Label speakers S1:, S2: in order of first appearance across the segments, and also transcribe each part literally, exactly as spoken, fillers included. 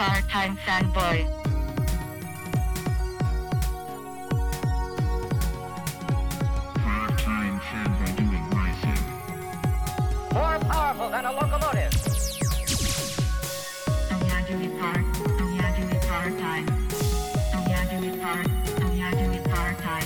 S1: Part-time fanboy.
S2: Part-time fanboy doing my thing.
S3: More powerful than a locomotive.
S1: Oh yeah, do it part. Oh yeah, do it part-time. Oh yeah, do it part. Oh yeah, do it part-time.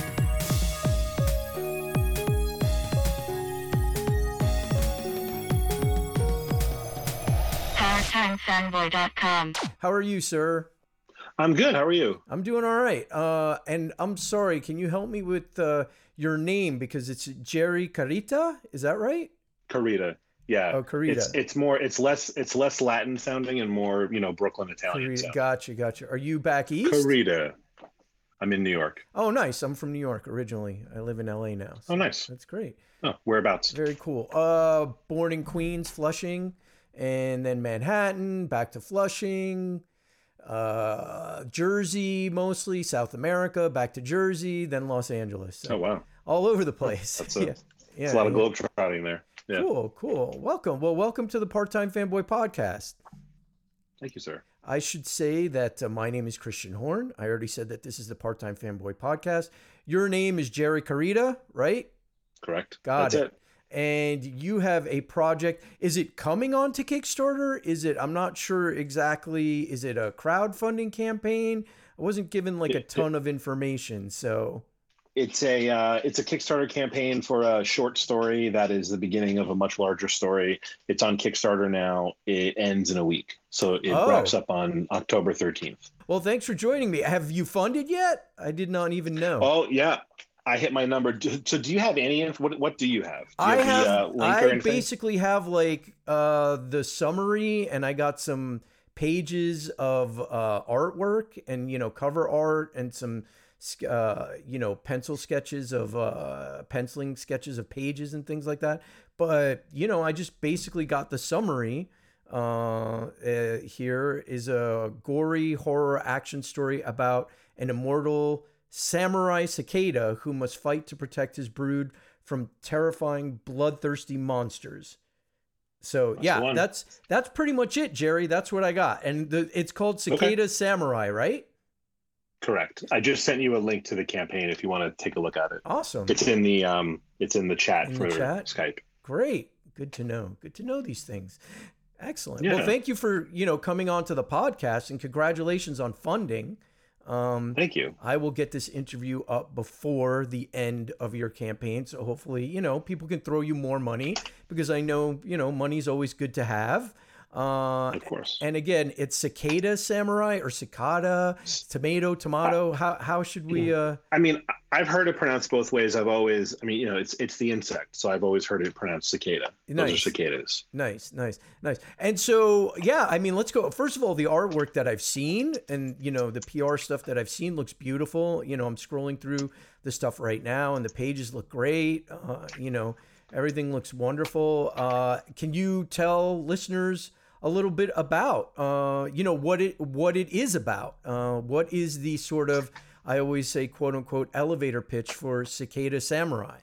S1: part time fanboy dot com.
S4: How are you, sir?
S5: I'm good. How are you?
S4: I'm doing all right. Uh, and I'm sorry, can you help me with uh, your name? Because it's Jerry Carita. Is that right?
S5: Carita. Yeah.
S4: Oh, Carita.
S5: It's, it's more, it's less, it's less Latin sounding and more, you know, Brooklyn Italian.
S4: Carita.
S5: sounding.
S4: Gotcha, gotcha. Are you back east?
S5: Carita. I'm in New York.
S4: Oh, nice. I'm from New York originally. I live in L A now. So
S5: Oh, nice.
S4: That's great.
S5: Oh, whereabouts?
S4: Very cool. Uh, born in Queens, Flushing, and then Manhattan, back to Flushing, uh, Jersey mostly, South America, back to Jersey, then Los Angeles. So
S5: Oh, wow.
S4: all over the place.
S5: That's a,
S4: yeah.
S5: that's
S4: Yeah,
S5: a lot of
S4: yeah.
S5: globetrotting there. Yeah.
S4: Cool, cool. Welcome. Well, welcome to the Part-Time Fanboy Podcast.
S5: Thank you, sir.
S4: I should say that uh, my name is Christian Horn. I already said that this is the Part-Time Fanboy Podcast. Your name is Jerry Carita, right?
S5: Correct.
S4: Got
S5: That's
S4: it.
S5: it.
S4: And you have a project. Is it coming on to Kickstarter? Is it, I'm not sure exactly, is it a crowdfunding campaign? I wasn't given like a
S5: It-
S4: ton of information, so.
S5: It's a uh, it's a Kickstarter campaign for a short story that is the beginning of a much larger story. It's on Kickstarter now. It ends in a week, so it
S4: Oh.
S5: wraps up on October thirteenth.
S4: Well, thanks for joining me. Have you funded yet? I did not even know.
S5: Oh yeah, I hit my number. Do- So do you have any? inf- What what do you have? Do you
S4: I have,
S5: the, uh, link or
S4: I
S5: anything?
S4: basically have like uh, the summary, and I got some pages of uh, artwork and, you know, cover art and some, uh, you know, pencil sketches of uh, penciling sketches of pages and things like that. But, you know, I just basically got the summary. Uh, uh, here is a gory horror action story about an immortal samurai cicada who must fight to protect his brood from terrifying bloodthirsty monsters. So
S5: That's the
S4: yeah,
S5: one.
S4: that's that's pretty much it, Jerry. That's what I got, and the, it's called Cicada Samurai, right?
S5: Correct. I just sent you a link to the campaign if you want to take a look at it.
S4: Awesome,
S5: It's in the um it's in the chat
S4: In
S5: for
S4: the chat?
S5: Skype.
S4: great, good to know. Good to know these things. Excellent.
S5: Yeah.
S4: Well, thank you for you know coming on to the podcast, and congratulations on funding. Um,
S5: Thank you.
S4: I will get this interview up before the end of your campaign. So hopefully, you know, people can throw you more money because I know, you know, money's always good to have. Uh,
S5: Of course.
S4: and again, it's Cicada Samurai or Cicada, tomato, tomato. How, how should we, uh,
S5: I mean, I've heard it pronounced both ways. I've always, I mean, you know, it's it's the insect, so I've always heard it pronounced cicada. Those are
S4: Nice.
S5: cicadas.
S4: nice, nice, nice. And so, yeah, I mean, let's go. First of all, the artwork that I've seen and, you know, the P R stuff that I've seen looks beautiful. You know, I'm scrolling through the stuff right now and the pages look great. Uh, you know, everything looks wonderful. Uh, can you tell listeners a little bit about, uh, you know, what it, what it is about? Uh, what is the sort of, I always say, quote unquote, elevator pitch for Cicada Samurai?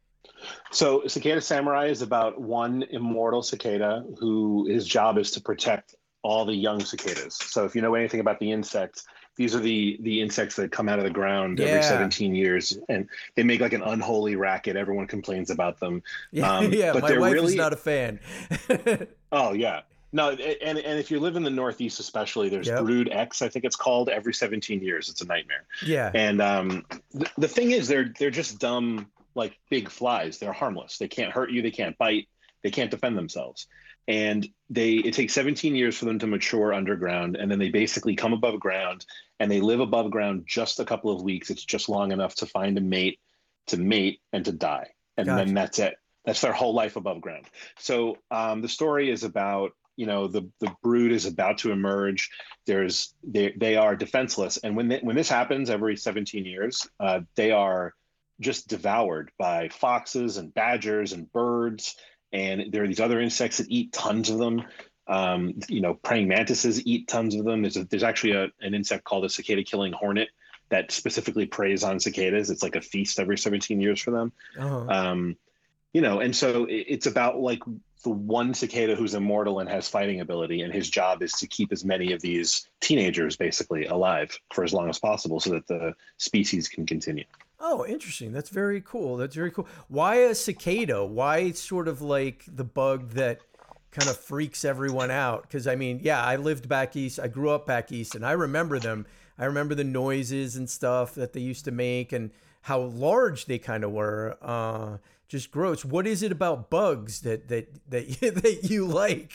S5: So Cicada Samurai is about one immortal cicada who his job is to protect all the young cicadas. So if you know anything about the insects, these are the the insects that come out of the ground
S4: Yeah.
S5: every seventeen years, and they make like an unholy racket. Everyone complains about them.
S4: Yeah,
S5: Um,
S4: yeah.
S5: but
S4: My
S5: they're
S4: wife is
S5: really-
S4: not a fan.
S5: Oh yeah. No, and and if you live in the Northeast, especially, there's
S4: Yep.
S5: Brood X, I think it's called, every seventeen years. It's a nightmare.
S4: yeah.
S5: And um, the, the thing is, they're they're just dumb, like big flies. They're harmless. They can't hurt you. They can't bite. They can't defend themselves. And they it takes seventeen years for them to mature underground, and then they basically come above ground, and they live above ground just a couple of weeks. It's just long enough to find a mate, to mate, and to die, and
S4: Gotcha.
S5: then that's it. That's their whole life above ground. So um, the story is about, you know, the the brood is about to emerge. There's they they are defenseless, and when they, when this happens every seventeen years, uh, they are just devoured by foxes and badgers and birds, and there are these other insects that eat tons of them. Um, you know, praying mantises eat tons of them. There's a, there's actually a, an insect called a cicada killing hornet that specifically preys on cicadas. It's like a feast every seventeen years for them.
S4: Uh-huh.
S5: Um, you know, and so it, it's about like the one cicada who's immortal and has fighting ability, and his job is to keep as many of these teenagers basically alive for as long as possible so that the species can continue.
S4: Oh, interesting. That's very cool. That's very cool. Why a cicada? Why sort of like the bug that kind of freaks everyone out? Because I mean, yeah, I lived back east. I grew up back east, and I remember them. I remember the noises and stuff that they used to make, and how large they kind of were. Uh, just gross. What is it about bugs that that that you, that you like?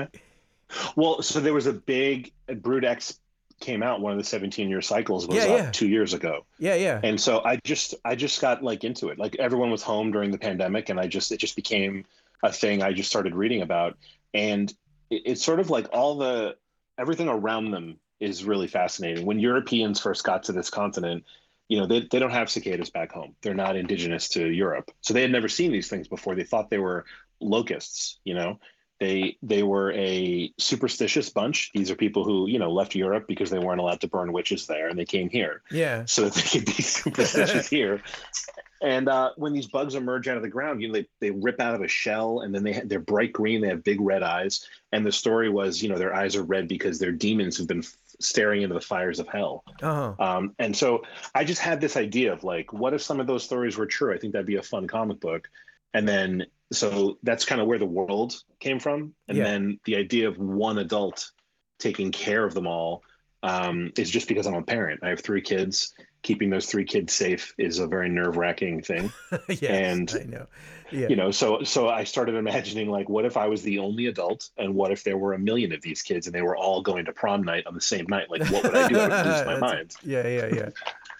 S5: Well, so there was a big Brood X came out. One of the seventeen year cycles was
S4: Yeah,
S5: up
S4: yeah.
S5: two years ago.
S4: Yeah, yeah.
S5: And so I just I just got like into it. Like everyone was home during the pandemic, and I just it just became a thing I just started reading about. And it, it's sort of like all the everything around them is really fascinating. When Europeans first got to this continent, you know, they they don't have cicadas back home. They're not indigenous to Europe, so they had never seen these things before. They thought they were locusts. You know, they they were a superstitious bunch. These are people who, you know, left Europe because they weren't allowed to burn witches there, and they came here
S4: Yeah.
S5: so that they could be superstitious here. And uh, when these bugs emerge out of the ground, you know, they, they rip out of a shell, and then they they're bright green. They have big red eyes, and the story was, you know, their eyes are red because they're demons who've been f- staring into the fires of hell.
S4: Uh-huh.
S5: Um, and so I just had this idea of like, what if some of those stories were true? I think that'd be a fun comic book. And then so that's kind of where the world came from. And
S4: Yeah.
S5: then the idea of one adult taking care of them all um, is just because I'm a parent. I have three kids. Keeping those three kids safe is a very nerve-wracking thing.
S4: Yes,
S5: and
S4: I know. Yeah.
S5: you know, so so I started imagining like, what if I was the only adult, and what if there were a million of these kids and they were all going to prom night on the same night? Like, what would I do? I would lose my
S4: That's-
S5: mind.
S4: Yeah, yeah, yeah.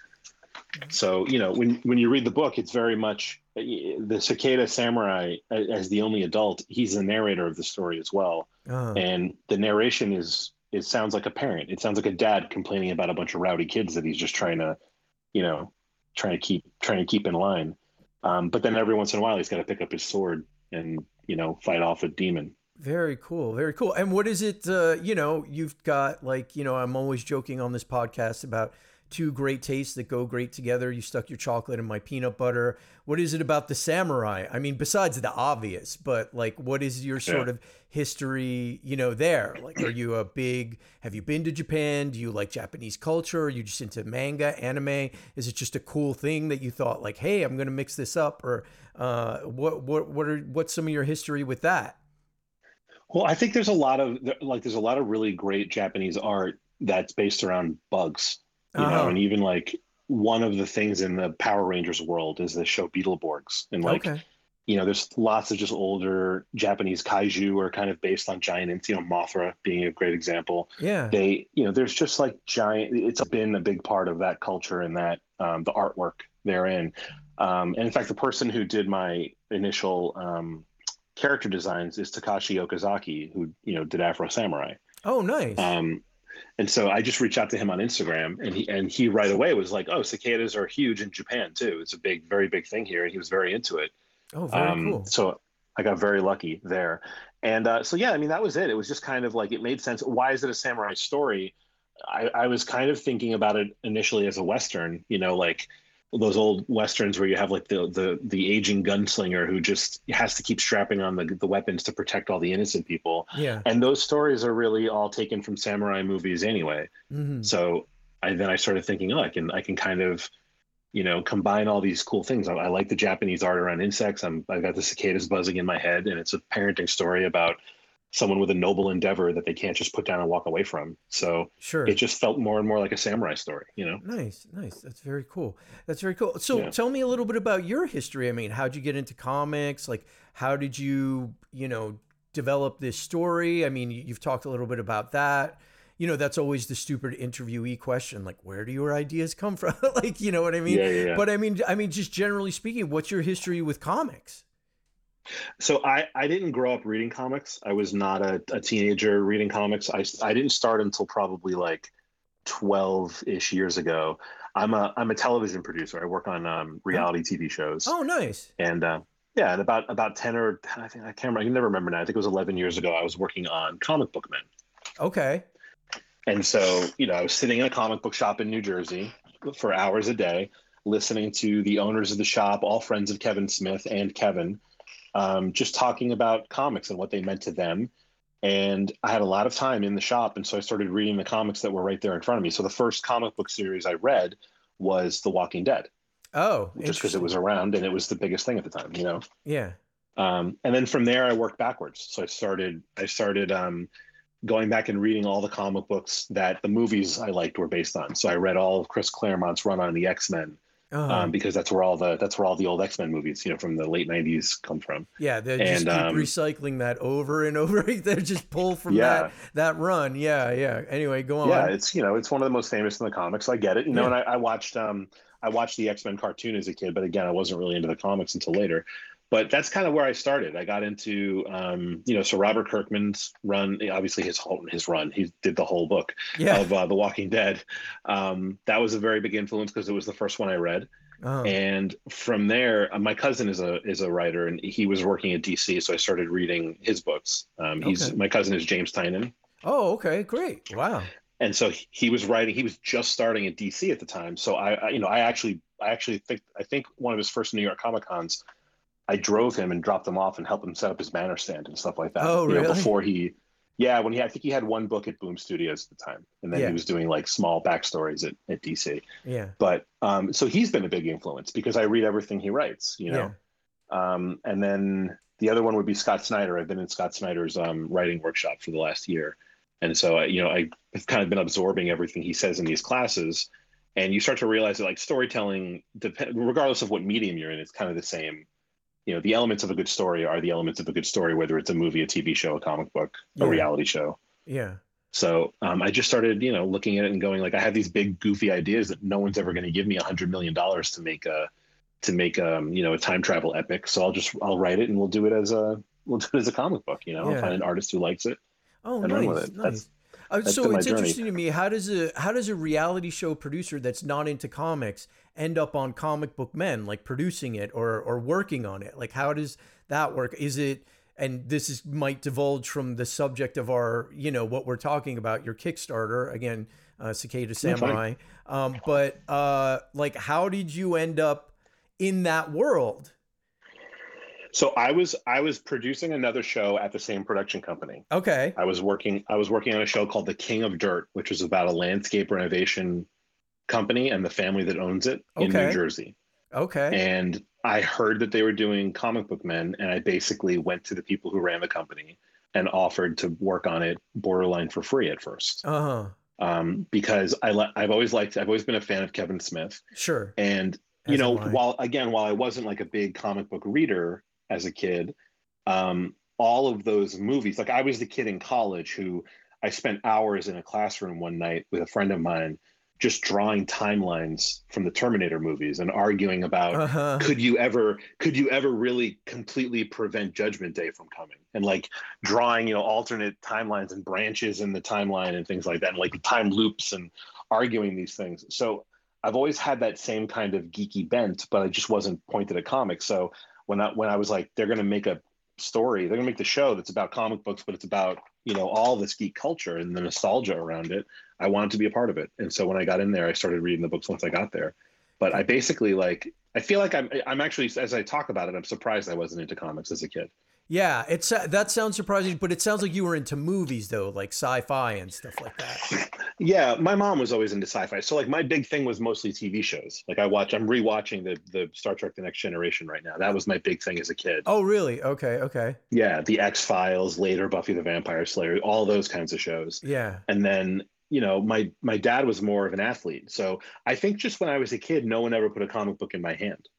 S5: So, you know, when when you read the book, it's very much the cicada samurai as the only adult. He's the narrator of the story as well,
S4: Uh-huh.
S5: and the narration is it sounds like a parent. It sounds like a dad complaining about a bunch of rowdy kids that he's just trying to, you know, trying to keep trying to keep in line. Um, but then every once in a while, he's got to pick up his sword and, you know, fight off a demon.
S4: Very cool. Very cool. And what is it, uh, you know, you've got like, you know, I'm always joking on this podcast about two great tastes that go great together. You stuck your chocolate in my peanut butter. What is it about the samurai? I mean, besides the obvious, but like, what is your sort
S5: Yeah.
S4: of history, you know, there? Like, are you a big, have you been to Japan? Do you like Japanese culture? Are you just into manga, anime? Is it just a cool thing that you thought like, hey, I'm going to mix this up? Or uh, what, what, what are, what's some of your history with that?
S5: Well, I think there's a lot of like there's a lot of really great Japanese art that's based around bugs, you
S4: Uh-huh.
S5: know, and even like one of the things in the Power Rangers world is the show Beetleborgs, and like
S4: Okay.
S5: you know, there's lots of just older Japanese kaiju are kind of based on giant ants, you know, Mothra being a great example.
S4: Yeah.
S5: They, you know, there's just like giant, it's been a big part of that culture and that um, the artwork therein. Um, and in fact, the person who did my initial um, character designs is Takashi Okazaki, who, you know, did Afro Samurai.
S4: Oh, nice.
S5: Um, and so I just reached out to him on Instagram, and he and he right away was like, "Oh, cicadas are huge in Japan too. It's a big, very big thing here." And he was very into it.
S4: oh, very
S5: Um,
S4: cool.
S5: So I got very lucky there. And uh, so, yeah, I mean, that was it. It was just kind of like, it made sense. Why is it a samurai story? I, I was kind of thinking about it initially as a Western, you know, like those old Westerns where you have like the the the aging gunslinger who just has to keep strapping on the, the weapons to protect all the innocent people.
S4: Yeah.
S5: And those stories are really all taken from samurai movies anyway.
S4: Mhm.
S5: So I then I started thinking, oh, I can I can kind of, you know, combine all these cool things. I, I like the Japanese art around insects. I'm I've got the cicadas buzzing in my head, and it's a parenting story about someone with a noble endeavor that they can't just put down and walk away from. So
S4: Sure.
S5: it just felt more and more like a samurai story, you know?
S4: Nice, nice. That's very cool. That's very cool. So
S5: Yeah.
S4: tell me a little bit about your history. I mean, how'd you get into comics? Like, how did you, you know, develop this story? I mean, you- you've talked a little bit about that. You know, that's always the stupid interviewee question, like, where do your ideas come from? Like, you know what I mean?
S5: Yeah, yeah, yeah.
S4: But I mean, I mean, just generally speaking, what's your history with comics?
S5: So I, I didn't grow up reading comics. I was not a, a teenager reading comics. I, I didn't start until probably like twelve-ish years ago. I'm a I'm a television producer. I work on um, reality T V shows.
S4: Oh, nice.
S5: And uh, yeah, and about about ten or I think I can't remember, I can never remember now. I think it was eleven years ago. I was working on Comic Book Men.
S4: Okay.
S5: And so, you know, I was sitting in a comic book shop in New Jersey for hours a day, listening to the owners of the shop, all friends of Kevin Smith and Kevin, um, just talking about comics and what they meant to them. And I had a lot of time in the shop, and so I started reading the comics that were right there in front of me. So the first comic book series I read was The Walking Dead.
S4: Oh,
S5: just because it was around and it was the biggest thing at the time, you know?
S4: Yeah.
S5: Um, and then from there I worked backwards. So I started, I started um, going back and reading all the comic books that the movies I liked were based on. So I read all of Chris Claremont's run on the X-Men,
S4: Uh-huh.
S5: um, because that's where all the, that's where all the old X-Men movies, you know, from the late nineties come from.
S4: Yeah. They just
S5: And,
S4: keep
S5: um,
S4: recycling that over and over. They just pull from
S5: Yeah.
S4: that, that run. Yeah. Yeah. Anyway, go on.
S5: Yeah, it's, you know, it's one of the most famous in the comics. So I get it, you know,
S4: Yeah.
S5: and I, I watched, um, I watched the X-Men cartoon as a kid, but again, I wasn't really into the comics until later. But that's kind of where I started. I got into, um, you know, so Robert Kirkman's run, obviously his whole, his run, he did the whole book
S4: Yeah.
S5: of uh, The Walking Dead. Um, that was a very big influence because it was the first one I read.
S4: Uh-huh.
S5: And from there, uh, my cousin is a is a writer, and he was working at D C, so I started reading his books. Um, he's
S4: Okay.
S5: my cousin is James Tynion.
S4: Oh, okay. Great. Wow.
S5: And so he- he was writing. He was just starting at D C at the time. So I, I, you know, I actually, I actually think, I think one of his first New York Comic Cons, I drove him and dropped him off and helped him set up his banner stand and stuff like that.
S4: Oh,
S5: you know,
S4: really?
S5: before he, yeah, when he, I think he had one book at Boom Studios at the time, and then
S4: Yeah.
S5: he was doing like small backstories at, at D C.
S4: Yeah.
S5: But um, so he's been a big influence because I read everything he writes. You know, um, and then the other one would be Scott Snyder. I've been in Scott Snyder's um, writing workshop for the last year. And so, I, you know, I've kind of been absorbing everything he says in these classes, and you start to realize that like storytelling, dep- regardless of what medium you're in, it's kind of the same. You know, the elements of a good story are the elements of a good story, whether it's a movie, a T V show, a comic book, a
S4: Yeah.
S5: reality show.
S4: Yeah.
S5: So um, I just started, you know, looking at it and going like, I have these big goofy ideas that no one's ever going to give me a hundred million dollars to make a, to make um, you know, a time travel epic. So I'll just, I'll write it and we'll do it as a, we'll do it as a comic book. You know,
S4: Yeah.
S5: I'll find an artist who likes it.
S4: Oh,
S5: and run with
S4: nice,
S5: it.
S4: nice.
S5: That's-
S4: Uh,
S5: that's
S4: so
S5: been my
S4: it's
S5: journey.
S4: interesting to me. How does a how does a reality show producer that's not into comics end up on Comic Book Men, like producing it or or working on it? Like, how does that work? Is it, and this is might divulge from the subject of our, you know, what we're talking about, your Kickstarter again, uh, Cicada Samurai. Um, but uh, like, how did you end up in that world?
S5: So I was, I was producing another show at the same production company.
S4: Okay.
S5: I was working, I was working on a show called The King of Dirt, which is about a landscape renovation company and the family that owns it in
S4: Okay.
S5: New Jersey.
S4: Okay.
S5: And I heard that they were doing Comic Book Men, and I basically went to the people who ran the company and offered to work on it borderline for free at first.
S4: Uh huh.
S5: Um, because I le- I've always liked, I've always been a fan of Kevin Smith.
S4: Sure.
S5: And, you
S4: As
S5: know,
S4: am I.
S5: while, again, while I wasn't like a big comic book reader as a kid, um, all of those movies, like I was the kid in college who I spent hours in a classroom one night with a friend of mine, just drawing timelines from the Terminator movies and arguing about,
S4: Uh-huh.
S5: could you ever, could you ever really completely prevent Judgment Day from coming? And like drawing, you know, alternate timelines and branches in the timeline and things like that, and like time loops and arguing these things. So I've always had that same kind of geeky bent, but I just wasn't pointed at comics. So when I, when I was like, they're going to make a story, they're going to make the show that's about comic books, but it's about, you know, all this geek culture and the nostalgia around it, I wanted to be a part of it. And so when I got in there, I started reading the books once I got there. But I basically like, I feel like I'm, I'm actually, as I talk about it, I'm surprised I wasn't into comics as a kid.
S4: Yeah, it's uh, that sounds surprising, but it sounds like you were into movies though, like sci-fi and stuff like that.
S5: Yeah, my mom was always into sci-fi. So like my big thing was mostly T V shows. Like I watch, I'm rewatching the the Star Trek: The Next Generation right now. That was my big thing as a kid.
S4: Oh, really? Okay, okay.
S5: Yeah, the X-Files, later Buffy the Vampire Slayer, all those kinds of shows.
S4: Yeah.
S5: And then, you know, my my dad was more of an athlete. So I think just when I was a kid, no one ever put a comic book in my hand.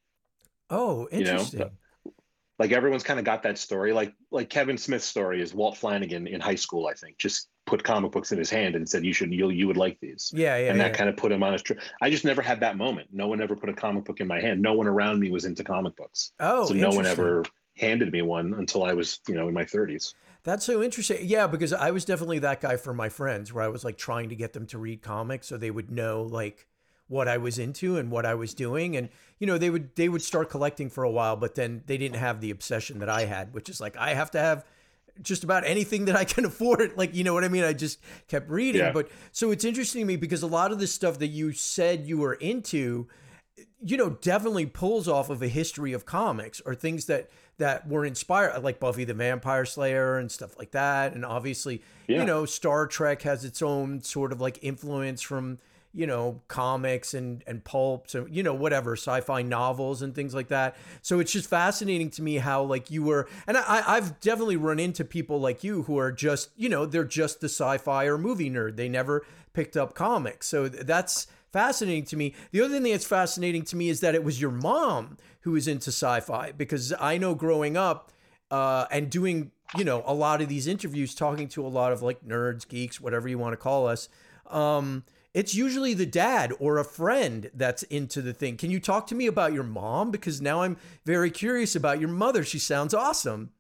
S4: Oh,
S5: You know,
S4: interesting.
S5: like everyone's kind of got that story. Like like Kevin Smith's story is Walt Flanagan in high school, I think, just put comic books in his hand and said, you should, you you would like these.
S4: Yeah, yeah,
S5: and that
S4: yeah.
S5: kind of put him on his trip. I just never had that moment. No one ever put a comic book in my hand. No one around me was into comic books.
S4: Oh,
S5: so no one
S4: interesting.
S5: ever handed me one until I was, you know, in my thirties.
S4: That's so interesting. Yeah, because I was definitely that guy for my friends where I was like trying to get them to read comics so they would know like what I was into and what I was doing. And, you know, they would they would start collecting for a while, but then they didn't have the obsession that I had, which is like I have to have just about anything that I can afford. Like, you know what I mean? I just kept reading.
S5: Yeah.
S4: But so it's interesting to me because a lot of the stuff that you said you were into, you know, definitely pulls off of a history of comics or things that that were inspired, like Buffy the Vampire Slayer and stuff like that. And obviously,
S5: Yeah.
S4: you know, Star Trek has its own sort of like influence from, you know, comics and, and pulps and, you know, whatever, sci-fi novels and things like that. So it's just fascinating to me how like you were, and I, I've definitely run into people like you who are just, you know, they're just the sci-fi or movie nerd. They never picked up comics. So that's fascinating to me. The other thing that's fascinating to me is that it was your mom who was into sci-fi, because I know growing up uh, and doing, you know, a lot of these interviews, talking to a lot of like nerds, geeks, whatever you want to call us, um, it's usually the dad or a friend that's into the thing. Can you talk to me about your mom? Because now I'm very curious about your mother. She sounds awesome.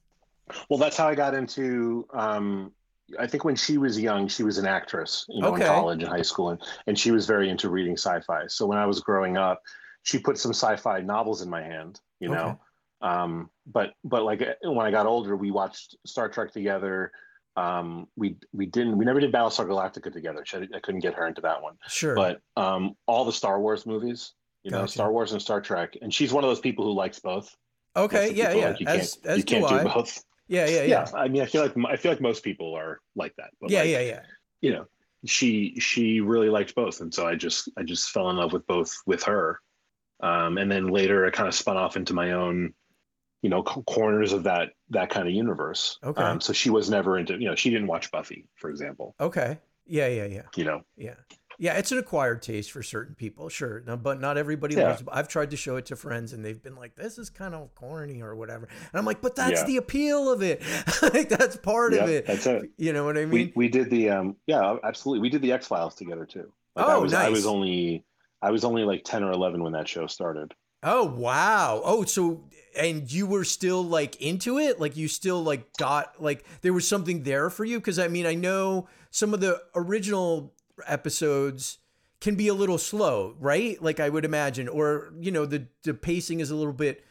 S5: Well, that's how I got into, um, I think when she was young, she was an actress, you know,
S4: Okay.
S5: in college and high school, and, and she was very into reading sci-fi. So when I was growing up, she put some sci-fi novels in my hand, you know,
S4: Okay.
S5: um, but, but like when I got older, we watched Star Trek together. Um, we, we didn't, we never did Battlestar Galactica together. She, I couldn't get her into that one,
S4: Sure.
S5: but, um, all the Star Wars movies, you know,
S4: Gotcha.
S5: Star Wars and Star Trek. And she's one of those people who likes both.
S4: Okay.
S5: That's the
S4: Yeah.
S5: people,
S4: Yeah.
S5: like, you
S4: as
S5: can't,
S4: as
S5: you can't
S4: do
S5: do
S4: I.
S5: both.
S4: Yeah. Yeah.
S5: Yeah,
S4: Yeah.
S5: I mean, I feel like I feel like most people are like that. But
S4: Yeah.
S5: like,
S4: Yeah. Yeah.
S5: you know, she she really liked both, and so I just I just fell in love with both with her. Um, and then later, I kind of spun off into my own, you know, c- corners of that that kind of universe.
S4: Okay.
S5: Um, so she was never into, you know, she didn't watch Buffy, for example.
S4: Okay. Yeah. Yeah. Yeah.
S5: You know,
S4: Yeah. Yeah, it's an acquired taste for certain people, sure. No, but not everybody
S5: Yeah.
S4: loves. I've tried to show it to friends, and they've been like, "This is kind of corny" or whatever. And I'm like, "But that's
S5: Yeah.
S4: the appeal of it. Like that's part
S5: yeah,
S4: of it."
S5: that's it.
S4: You know what I mean?
S5: We we did the um yeah, absolutely. We did the X Files together too. Like I
S4: Oh,
S5: was I was
S4: nice.
S5: only I was only like ten or eleven when that show started.
S4: Oh wow. Oh, so and you were still like into it? Like you still like got like there was something there for you? Because I mean, I know some of the original episodes can be a little slow, right? Like I would imagine, or you know, the the pacing is a little bit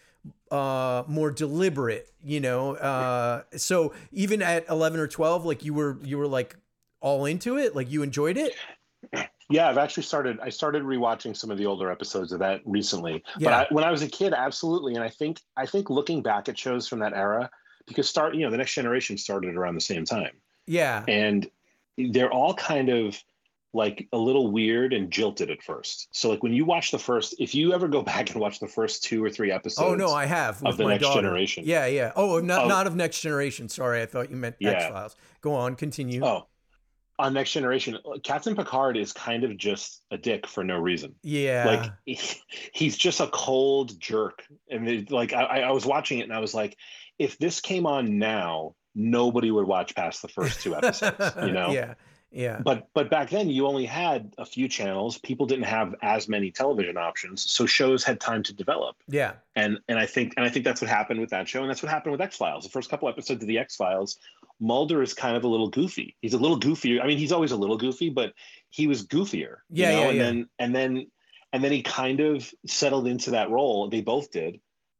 S4: uh more deliberate, you know. Uh so even at eleven or twelve, like you were you were like all into it, like you enjoyed it?
S5: Yeah, I've actually started. I started rewatching some of the older episodes of that recently.
S4: Yeah.
S5: But I, when I was a kid, absolutely. And I think I think looking back at shows from that era, because start you know the Next Generation started around the same time,
S4: Yeah.
S5: and they're all kind of like a little weird and jilted at first. So like when you watch the first, if you ever go back and watch the first two or three episodes,
S4: Oh no, I have with
S5: of the
S4: my
S5: Next
S4: daughter.
S5: Generation.
S4: Yeah, yeah. Oh, not
S5: Oh.
S4: not of Next Generation. Sorry, I thought you meant
S5: Yeah.
S4: X Files. Go on, continue.
S5: oh, on Next Generation, Captain Picard is kind of just a dick for no reason.
S4: Yeah.
S5: Like he's just a cold jerk, and it, like I, I was watching it and I was like, if this came on now, nobody would watch past the first two episodes, you know.
S4: Yeah. Yeah.
S5: But but back then you only had a few channels. People didn't have as many television options, so shows had time to develop.
S4: Yeah.
S5: And and I think and I think that's what happened with that show, and that's what happened with X Files. The first couple episodes of the X Files, Mulder is kind of a little goofy. He's a little goofier. I mean, he's always a little goofy, but he was goofier.
S4: Yeah,
S5: you know?
S4: yeah,
S5: and
S4: yeah.
S5: then and then and then he kind of settled into that role. They both did,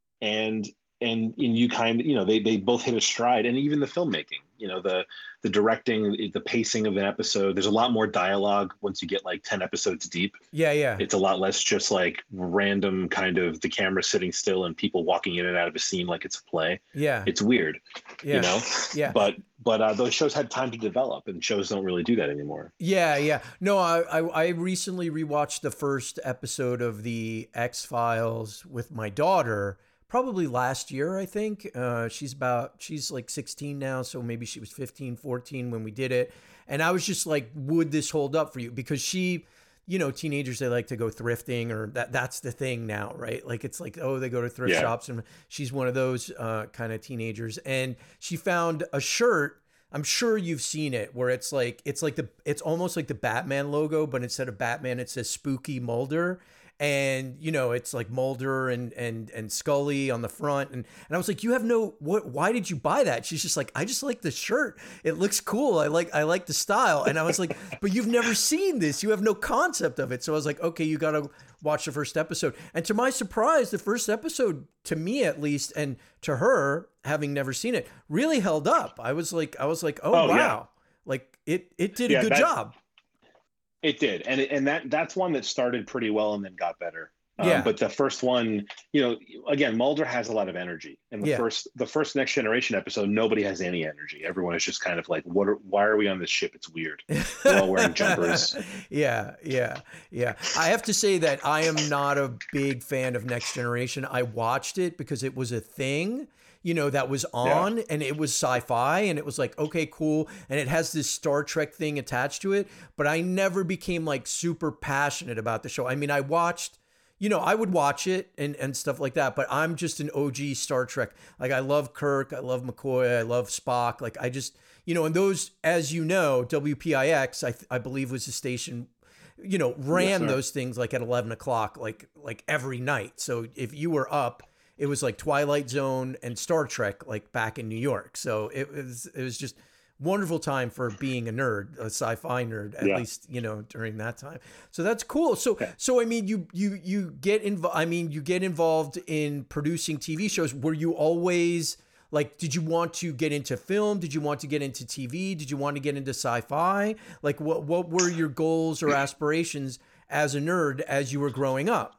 S5: and and and you kind of you know they they both hit a stride, and even the filmmaking, you know the the directing, the pacing of an episode. There's a lot more dialogue once you get like ten episodes deep.
S4: Yeah. Yeah.
S5: It's a lot less just like random kind of the camera sitting still and people walking in and out of a scene like it's a play.
S4: Yeah.
S5: It's weird,
S4: Yeah.
S5: you know.
S4: Yeah.
S5: But but uh, those shows had time to develop, and shows don't really do that anymore.
S4: Yeah, yeah. No, I, I I recently rewatched the first episode of the X Files with my daughter, probably last year, I think. Uh, she's about she's like sixteen now, so maybe she was fifteen, fourteen when we did it. And I was just like, would this hold up for you? Because she, you know, teenagers, they like to go thrifting, or that that's the thing now, right? Like it's like, oh, they go to thrift
S5: Yeah.
S4: shops, and she's one of those uh, kind of teenagers. And she found a shirt. I'm sure you've seen it, where it's like it's like the it's almost like the Batman logo, but instead of Batman, it says Spooky Mulder. And you know, it's like Mulder and and and Scully on the front, and and I was like, you have no what? Why did you buy that? She's just like, I just like the shirt. It looks cool. I like I like the style. And I was like, but you've never seen this. You have no concept of it. So I was like, okay, you got to watch the first episode. And to my surprise, the first episode, to me at least, and to her, having never seen it, really held up. I was like, I was like, oh,
S5: Oh,
S4: wow,
S5: yeah.
S4: like it it did
S5: Yeah,
S4: a good
S5: that-
S4: job.
S5: It did, and and that that's one that started pretty well and then got better. Um,
S4: Yeah.
S5: But the first one, you know, again, Mulder has a lot of energy. And the
S4: Yeah.
S5: first, the first Next Generation episode, nobody has any energy. Everyone is just kind of like, "What? Are, why are we on this ship? It's weird." They're all wearing jumpers.
S4: Yeah, yeah, yeah. I have to say that I am not a big fan of Next Generation. I watched it because it was a thing, you know, that was on, and it was sci-fi, and it was like, okay, cool, and it has this Star Trek thing attached to it, but I never became like super passionate about the show. I mean, I watched, you know, I would watch it and, and stuff like that, but I'm just an O G Star Trek. Like, I love Kirk, I love McCoy, I love Spock. Like, I just, you know, and those, as you know, W P I X, I, th- I believe was the station, you know, ran
S5: Yes, sir.
S4: those things like at eleven o'clock, like, like every night. So if you were up, it was like Twilight Zone and Star Trek, like back in New York. So it was, it was just wonderful time for being a nerd, a sci-fi nerd, at
S5: Yeah.
S4: least, you know, during that time. So that's cool. So, so, I mean, you, you, you get involved, I mean, you get involved in producing T V shows. Were you always like, did you want to get into film? Did you want to get into T V? Did you want to get into sci-fi? Like, what, what were your goals or aspirations as a nerd as you were growing up?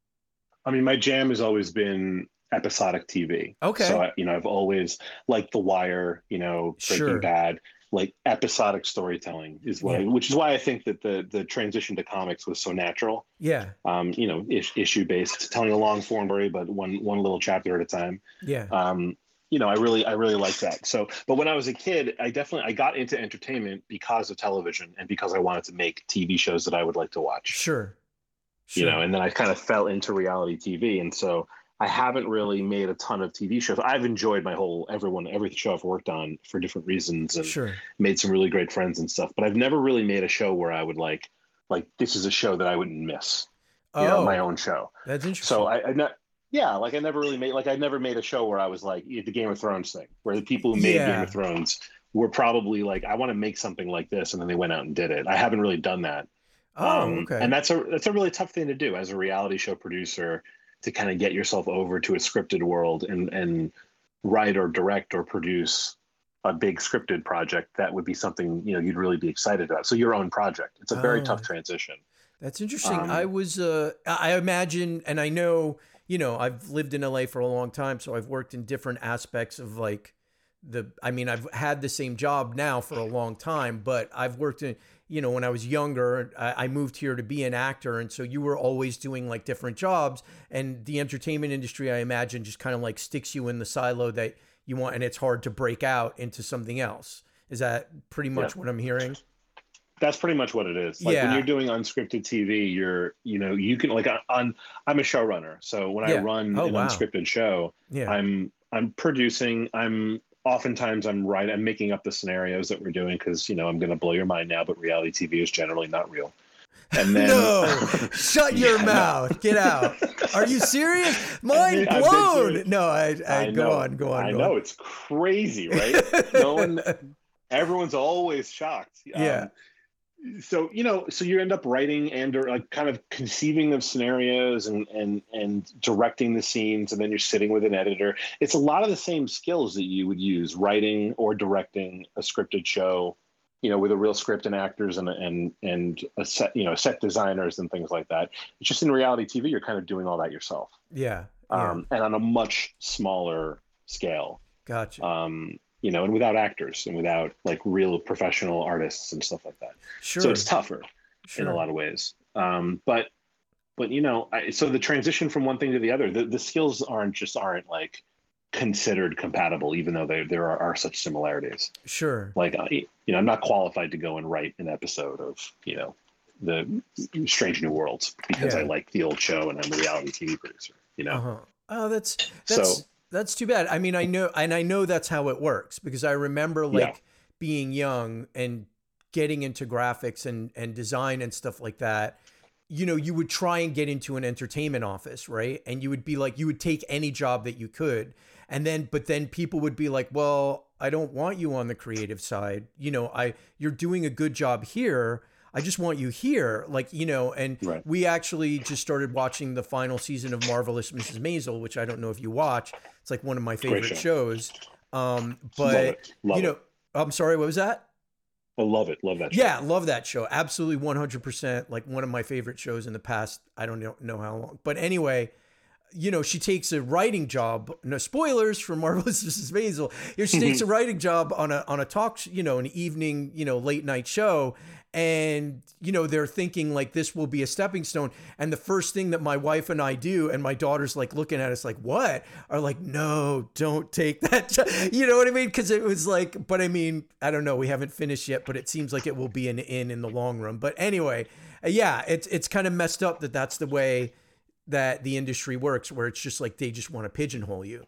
S5: I mean, my jam has always been episodic T V.
S4: Okay.
S5: So, I, you know, I've always liked The Wire, you know, Breaking
S4: Sure.
S5: Bad, like episodic storytelling is what, I,
S4: Yeah.
S5: which is why I think that the the transition to comics was so natural.
S4: Yeah.
S5: Um, you know, is, issue based, telling a long form story, but one one little chapter at a time.
S4: Yeah.
S5: Um, you know, I really I really like that. So, but when I was a kid, I definitely I got into entertainment because of television and because I wanted to make T V shows that I would like to watch.
S4: Sure. Sure.
S5: You know, and then I kind of fell into reality T V, and so I haven't really made a ton of T V shows. I've enjoyed my whole everyone every show I've worked on for different reasons, and
S4: Sure.
S5: made some really great friends and stuff. But I've never really made a show where I would like like this is a show that I wouldn't miss. You
S4: Oh,
S5: know, my own show.
S4: that's interesting.
S5: So I, I not, yeah, like I never really made like I never made a show where I was like the Game of Thrones thing, where the people who made
S4: Yeah.
S5: Game of Thrones were probably like, I want to make something like this, and then they went out and did it. I haven't really done that.
S4: oh,
S5: Um,
S4: okay.
S5: And that's a that's a really tough thing to do as a reality show producer, to kind of get yourself over to a scripted world and and write or direct or produce a big scripted project that would be something, you know, you'd really be excited about. So your own project. It's a very
S4: Oh.
S5: tough transition.
S4: That's interesting.
S5: Um,
S4: I was, uh, I I imagine, and I know, you know, I've lived in L A for a long time, so I've worked in different aspects of like the, I mean, I've had the same job now for a long time, but I've worked in, you know, when I was younger, I, I moved here to be an actor. And so you were always doing like different jobs, and the entertainment industry, I imagine, just kind of like sticks you in the silo that you want, and it's hard to break out into something else. Is that pretty much
S5: Yeah.
S4: what I'm hearing?
S5: That's pretty much what it is. Like
S4: Yeah.
S5: when you're doing unscripted T V, you're, you know, you can like on, I'm a showrunner. So when
S4: Yeah.
S5: I run
S4: Oh,
S5: an
S4: wow.
S5: unscripted show,
S4: Yeah.
S5: I'm, I'm producing, I'm oftentimes I'm right. I'm making up the scenarios that we're doing, because, you know, I'm going to blow your mind now, but reality T V is generally not real. And then,
S4: No, shut your
S5: Yeah, no.
S4: mouth. Get out. Are you serious? Mind
S5: I've been
S4: blown.
S5: through it.
S4: No, I, I,
S5: I
S4: go
S5: know,
S4: on, go on.
S5: I
S4: go
S5: know
S4: on.
S5: it's crazy, right? No one, everyone's always shocked.
S4: Yeah.
S5: Um, so you know, so you end up writing and or like kind of conceiving of scenarios and and and directing the scenes, and then you're sitting with an editor. It's a lot of the same skills that you would use writing or directing a scripted show, you know, with a real script and actors and and and a set, you know, set designers and things like that. It's just in reality T V, you're kind of doing all that yourself,
S4: Yeah. Yeah.
S5: um, and on a much smaller scale.
S4: Gotcha.
S5: Um, you know, and without actors and without like real professional artists and stuff like that.
S4: Sure.
S5: So it's tougher
S4: sure.
S5: in a lot of ways. Um, but, but you know, I, so the transition from one thing to the other, the, the skills aren't just aren't like considered compatible, even though there there are, are such similarities.
S4: Sure.
S5: Like, I, you know, I'm not qualified to go and write an episode of, you know, the Strange New Worlds because
S4: Yeah.
S5: I like the old show and I'm a reality T V producer. You know,
S4: Uh-huh. Oh, that's that's
S5: So-
S4: that's too bad. I mean, I know, and I know that's how it works, because I remember like
S5: Yeah.
S4: being young and getting into graphics and and design and stuff like that. You know, you would try and get into an entertainment office, right? And you would be like, you would take any job that you could. And then, but then people would be like, well, I don't want you on the creative side. You know, I, you're doing a good job here. I just want you here. Like, you know, and
S5: Right.
S4: we actually just started watching the final season of Marvelous Missus Maisel, which I don't know if you watch. It's like one of my favorite
S5: show.
S4: shows. Um,
S5: Love
S4: but
S5: it. Love
S4: you know,
S5: it.
S4: I'm sorry, what was that?
S5: I love it. Love that show.
S4: Yeah, love that show. Absolutely one hundred percent. Like one of my favorite shows in the past. I don't know, know how long. But anyway, you know, she takes a writing job. No spoilers for Marvelous Missus Maisel. Here she takes a writing job on a on a talk, sh- you know, an evening, you know, late night show. And, you know, they're thinking like this will be a stepping stone. And the first thing that my wife and I do, and my daughter's like looking at us like, what? Are like, no, don't take that. jo-" You know what I mean? Because it was like, but I mean, I don't know. We haven't finished yet, but it seems like it will be an in in the long run. But anyway, uh, yeah, it's it's kind of messed up that that's the way that the industry works, where it's just like they just want to pigeonhole you.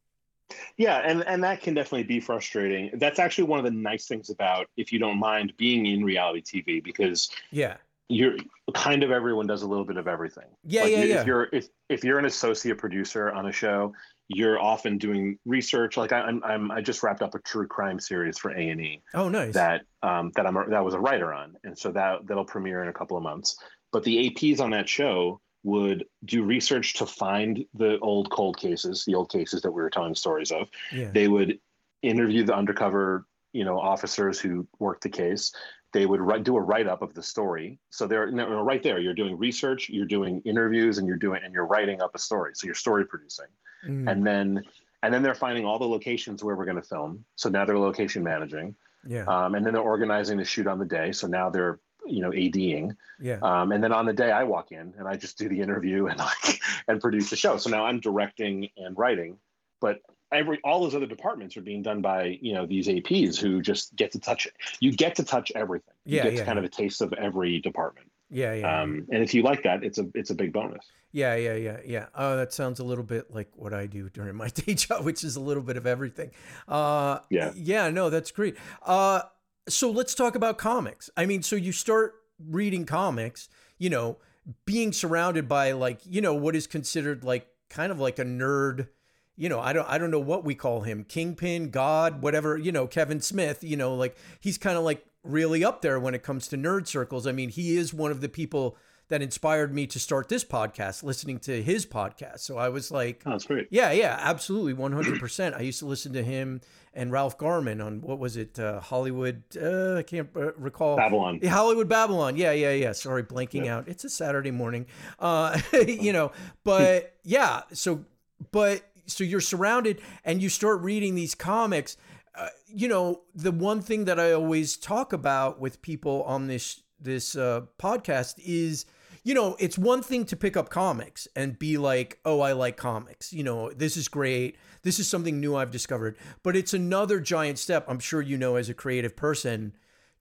S5: Yeah, and and that can definitely be frustrating. That's actually one of the nice things about, if you don't mind, being in reality T V, because
S4: Yeah.
S5: you're kind of everyone does a little bit of everything.
S4: Yeah,
S5: Like,
S4: yeah,
S5: you-
S4: yeah.
S5: If you're if if you're an associate producer on a show, you're often doing research. Like I, I'm I'm I just wrapped up a true crime series for A and E
S4: Oh, nice.
S5: that um that I'm a, that I was a writer on, and so that that'll premiere in a couple of months. But the A Ps on that show would do research to find the old cold cases, the old cases that we were telling stories of.
S4: Yeah.
S5: They would interview the undercover, you know, officers who worked the case. They would write, do a write-up of the story. So they're you know, right there. You're doing research, you're doing interviews, and you're doing and you're writing up a story. So you're story producing,
S4: Mm.
S5: and then and then they're finding all the locations where we're going to film. So now they're location managing,
S4: Yeah.
S5: um, and then they're organizing the shoot on the day. So now they're you know ADing.
S4: Yeah.
S5: Um, and then on the day I walk in and I just do the interview and like and produce the show. So now I'm directing and writing, but every all those other departments are being done by you know these A Ps who just get to touch it. You get to touch everything. You
S4: Yeah,
S5: get
S4: yeah,
S5: to kind
S4: yeah.
S5: of a taste of every department.
S4: Yeah. Yeah.
S5: Um, and if you like that, it's a it's a big bonus.
S4: Yeah, yeah, yeah, yeah. Oh, that sounds a little bit like what I do during my day job, which is a little bit of everything. Uh,
S5: Yeah.
S4: Yeah, no, that's great. Uh, so let's talk about comics. I mean, so you start reading comics, you know, being surrounded by like, you know, what is considered like kind of like a nerd, you know, I don't, I don't know what we call him, Kingpin, God, whatever, you know, Kevin Smith, you know, like he's kind of like really up there when it comes to nerd circles. I mean, he is one of the people that inspired me to start this podcast, listening to his podcast. So I was like,
S5: Oh, that's great.
S4: yeah, yeah, absolutely, one hundred percent. I used to listen to him and Ralph Garman on, what was it, uh, Hollywood, uh, I can't uh, recall.
S5: Babylon.
S4: Yeah, Hollywood Babylon. Yeah, yeah, yeah. Sorry, blanking
S5: Yeah.
S4: out. It's a Saturday morning. Uh, you know, but yeah, so, but, so you're surrounded and you start reading these comics. Uh, you know, the one thing that I always talk about with people on this this uh, podcast is, you know, it's one thing to pick up comics and be like, oh, I like comics. You know, this is great. This is something new I've discovered. But it's another giant step, I'm sure you know, as a creative person,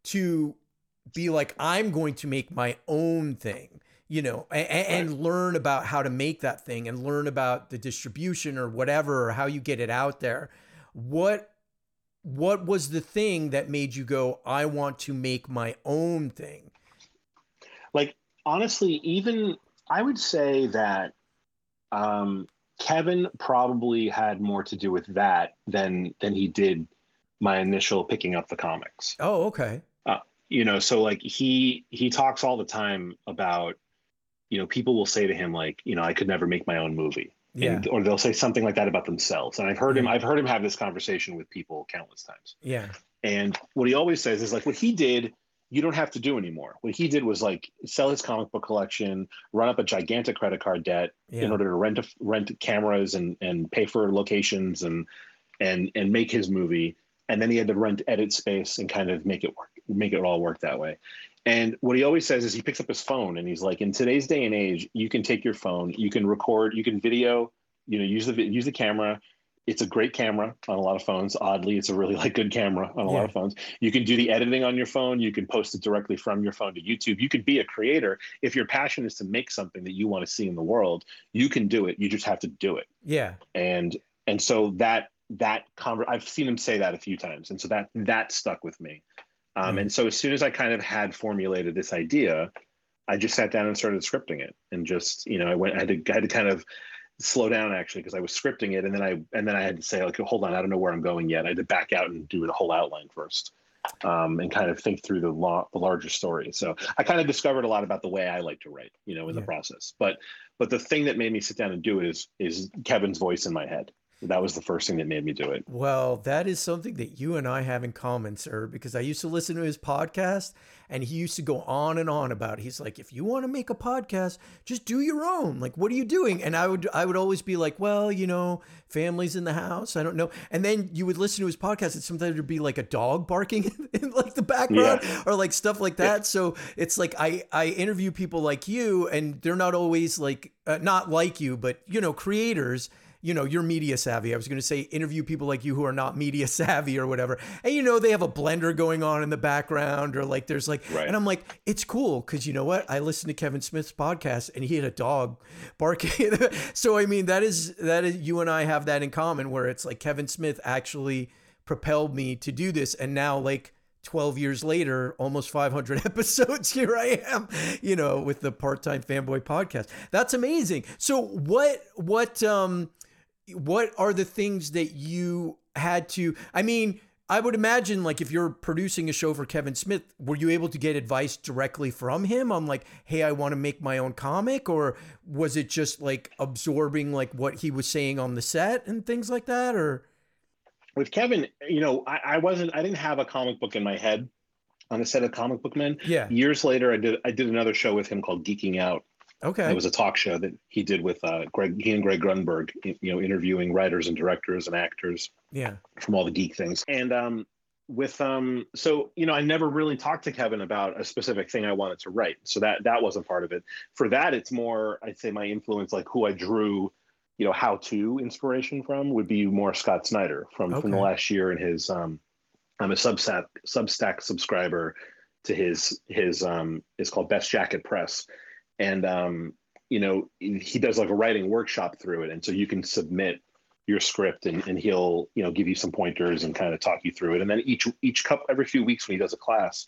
S4: to be like, I'm going to make my own thing, you know, and, and learn about how to make that thing and learn about the distribution or whatever, or how you get it out there. What what was the thing that made you go, I want to make my own thing?
S5: Like, honestly, even I would say that um, Kevin probably had more to do with that than than he did my initial picking up the comics.
S4: Oh, okay.
S5: Uh, you know, so like he he talks all the time about, you know, people will say to him like, you know, I could never make my own movie.
S4: Yeah.
S5: And, or they'll say something like that about themselves. And I've heard him,
S4: Yeah.
S5: I've heard him have this conversation with people countless times.
S4: Yeah.
S5: And what he always says is like, what he did, you don't have to do anymore. What he did was like sell his comic book collection, run up a gigantic credit card debt
S4: Yeah.
S5: in order to rent a, rent cameras and and pay for locations and and and make his movie. And then he had to rent edit space and kind of make it work, make it all work that way. And what he always says is he picks up his phone and he's like, in today's day and age, you can take your phone, you can record, you can video, you know, use the use the camera. It's a great camera on a lot of phones. Oddly, it's a really like good camera on a
S4: Yeah.
S5: lot of phones. You can do the editing on your phone. You can post it directly from your phone to YouTube. You could be a creator. If your passion is to make something that you want to see in the world, you can do it. You just have to do it.
S4: Yeah.
S5: And and so that that conver- I've seen him say that a few times, and so that that stuck with me. Um,
S4: Mm.
S5: And so as soon as I kind of had formulated this idea, I just sat down and started scripting it, and just you know I went I had to I had to kind of slow down actually because I was scripting it, and then I and then I had to say like, hold on, I don't know where I'm going yet. I had to back out and do the whole outline first, um, and kind of think through the law, the larger story. So I kind of discovered a lot about the way I like to write, you know, in
S4: Yeah.
S5: the process. But but the thing that made me sit down and do it is is Kevin's voice in my head. that was the first thing that made me do it.
S4: Well, that is something that you and I have in common, sir, because I used to listen to his podcast and he used to go on and on about it. He's like, if you want to make a podcast, just do your own. Like, what are you doing? And I would I would always be like, well, you know, family's in the house. I don't know. And then you would listen to his podcast and sometimes there'd be like a dog barking in like the background
S5: Yeah.
S4: or like stuff like that. So it's like I, I interview people like you and they're not always like, uh, not like you, but, you know, creators. You know, you're media savvy. I was going to say interview people like you who are not media savvy or whatever. And, you know, they have a blender going on in the background or like there's like,
S5: Right.
S4: and I'm like, it's cool. Cause you know what? I listened to Kevin Smith's podcast and he had a dog barking. So, I mean, that is, that is, you and I have that in common where it's like Kevin Smith actually propelled me to do this. And now like twelve years later, almost five hundred episodes, here I am, you know, with the Part-Time Fanboy podcast. That's amazing. So what, what, um, what are the things that you had to, I mean, I would imagine like if you're producing a show for Kevin Smith, were you able to get advice directly from him on like, hey, I want to make my own comic? Or was it just like absorbing like what he was saying on the set and things like that? Or
S5: With Kevin, you know, I, I wasn't, I didn't have a comic book in my head on the set of Comic Book Men.
S4: Yeah.
S5: Years later, I did, I did another show with him called Geeking Out.
S4: okay.
S5: It was a talk show that he did with uh, Greg, he and Greg Grunberg, you know, interviewing writers and directors and actors
S4: Yeah.
S5: from all the geek things. And um, with, um, so, you know, I never really talked to Kevin about a specific thing I wanted to write. So that, that wasn't part of it. For that, it's more, I'd say my influence, like who I drew, you know, how to inspiration from would be more Scott Snyder from, from the
S4: Okay.
S5: last year and his, um, I'm a Substack, Substack subscriber to his, his, um, it's called Best Jacket Press. And, um, you know, he does like a writing workshop through it. And so you can submit your script and, and he'll, you know, give you some pointers and kind of talk you through it. And then each, each couple, every few weeks when he does a class,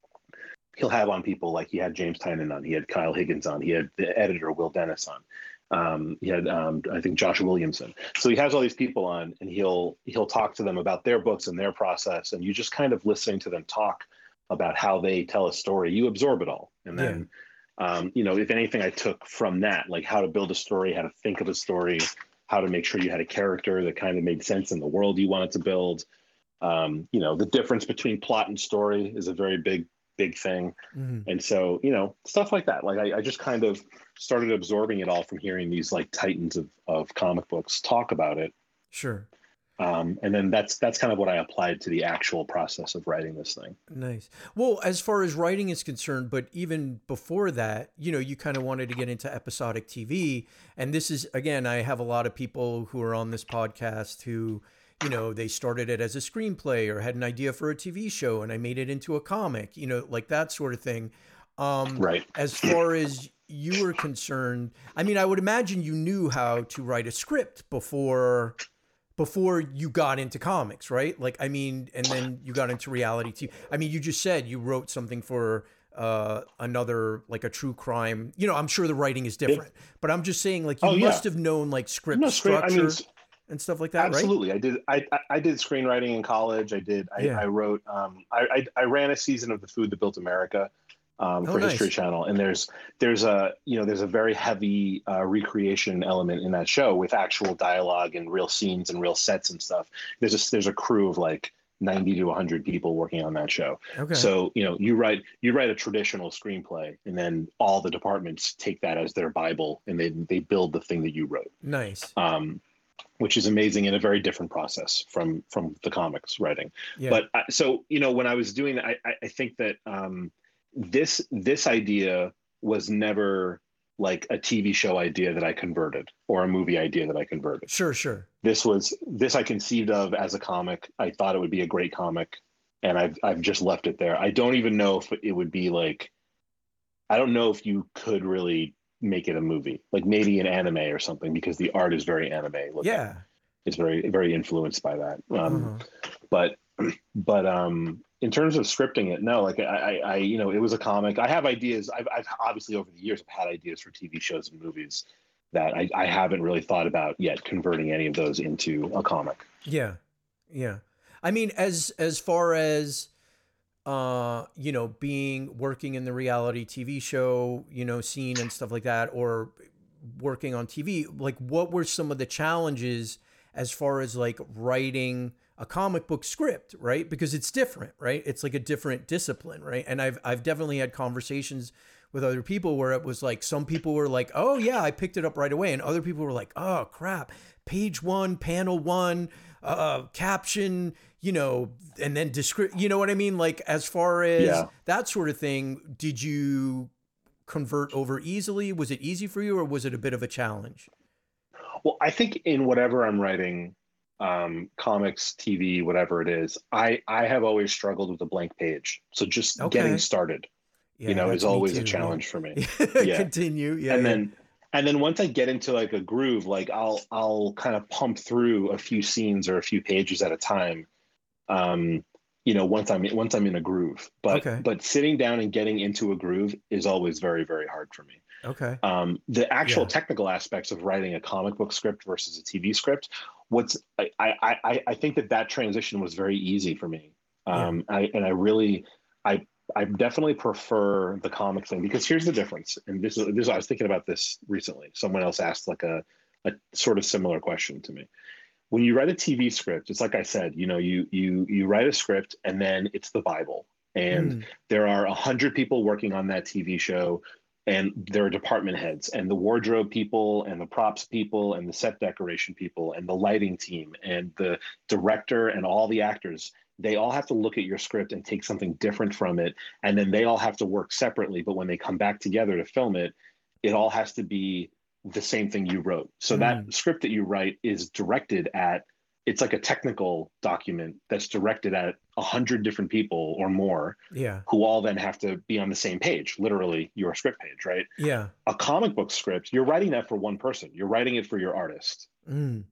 S5: he'll have on people like he had James Tynan on, he had Kyle Higgins on, he had the editor, Will Dennis on. Um, he had, um, I think Josh Williamson. So he has all these people on and he'll, he'll talk to them about their books and their process. And you just kind of listening to them talk about how they tell a story, you absorb it all. And then, yeah. Um, you know, if anything, I took from that, like how to build a story, how to think of a story, how to make sure you had a character that kind of made sense in the world you wanted to build. Um, you know, the difference between plot and story is a very big, big thing. Mm-hmm. And so, you know, stuff like that. Like I, I just kind of started absorbing it all from hearing these like titans of, of comic books talk about it.
S4: Sure.
S5: Um, and then that's that's kind of what I applied to the actual process of writing this thing.
S4: Nice. Well, as far as writing is concerned, but even before that, you know, you kind of wanted to get into episodic T V. And this is, again, I have a lot of people who are on this podcast who, you know, they started it as a screenplay or had an idea for a T V show and I made it into a comic, you know, like that sort of thing. Um,
S5: right.
S4: As far as you were concerned, I mean, I would imagine you knew how to write a script before... before you got into comics, right? Like, I mean, and then you got into reality T V. I mean, you just said you wrote something for uh, another, like a true crime. You know, I'm sure the writing is different, it, but I'm just saying, like, you
S5: oh,
S4: must
S5: yeah.
S4: have known like script
S5: no,
S4: structure
S5: I mean,
S4: and stuff like that,
S5: absolutely.
S4: right?
S5: Absolutely. I did. I, I did screenwriting in college. I did. I, yeah. I wrote. Um, I, I I ran a season of The Food That Built America. Um, for oh, nice. History Channel, and there's there's a you know there's a very heavy uh, recreation element in that show with actual dialogue and real scenes and real sets and stuff. There's a there's a crew of like ninety to one hundred people working on that show. Okay. So you know you write you write a traditional screenplay, and then all the departments take that as their Bible, and they they build the thing that you wrote.
S4: Nice.
S5: Um, which is amazing and a very different process from from the comics writing. Yeah. But I, so you know when I was doing that, I I think that. Um, This this idea was never like a T V show idea that I converted or a movie idea that I converted.
S4: Sure, sure.
S5: This was this I conceived of as a comic. I thought it would be a great comic, and I've I've just left it there. I don't even know if it would be like. I don't know if you could really make it a movie, like maybe an anime or something, because the art is very anime. Looking.
S4: Yeah,
S5: it's very very influenced by that. Um,
S4: uh-huh.
S5: But but um. In terms of scripting it, no, like I, I, you know, it was a comic. I have ideas. I've, I've obviously over the years I've had ideas for T V shows and movies that I, I haven't really thought about yet converting any of those into a comic.
S4: Yeah, yeah. I mean, as as far as uh, you know, being working in the reality T V show, you know, scene and stuff like that, or working on T V, like what were some of the challenges as far as like writing a comic book script, right? Because it's different, right? It's like a different discipline, right? And I've I've definitely had conversations with other people where it was like some people were like, "Oh yeah, I picked it up right away," and other people were like, "Oh crap, page one, panel one, uh, caption, you know, and then descript." You know what I mean? Like as far as
S5: Yeah.
S4: that sort of thing, did you convert over easily? Was it easy for you, or was it a bit of a challenge?
S5: Well, I think in whatever I'm writing, um, comics, T V, whatever it is, I I have always struggled with a blank page. So just
S4: Okay.
S5: getting started,
S4: Yeah,
S5: you know,
S4: that's
S5: is
S4: me
S5: always
S4: too,
S5: a
S4: yeah.
S5: challenge for me. Yeah.
S4: Continue. Yeah.
S5: and
S4: yeah.
S5: then and then once I get into like a groove, like I'll I'll kind of pump through a few scenes or a few pages at a time. Um, you know, once I'm once I'm in a groove. But
S4: Okay.
S5: but sitting down and getting into a groove is always very, very hard for me.
S4: Okay.
S5: Um, the actual
S4: Yeah.
S5: technical aspects of writing a comic book script versus a T V script, what's I I I, I think that that transition was very easy for me. Um, I and I really I I definitely prefer the comic thing because here's the difference. And this is this I was thinking about this recently. Someone else asked like a a sort of similar question to me. When you write a T V script, it's like I said, you know, you you you write a script and then it's the Bible. And
S4: Mm.
S5: there are a hundred people working on that T V show, and there are department heads and the wardrobe people and the props people and the set decoration people and the lighting team and the director and all the actors. They all have to look at your script and take something different from it. And then they all have to work separately. But when they come back together to film it, it all has to be the same thing you wrote. So
S4: Mm.
S5: that script that you write is directed at, it's like a technical document that's directed at a hundred different people or more,
S4: Yeah.
S5: who all then have to be on the same page, literally your script page, right?
S4: Yeah.
S5: A comic book script, you're writing that for one person. You're writing it for your artist,
S4: Mm.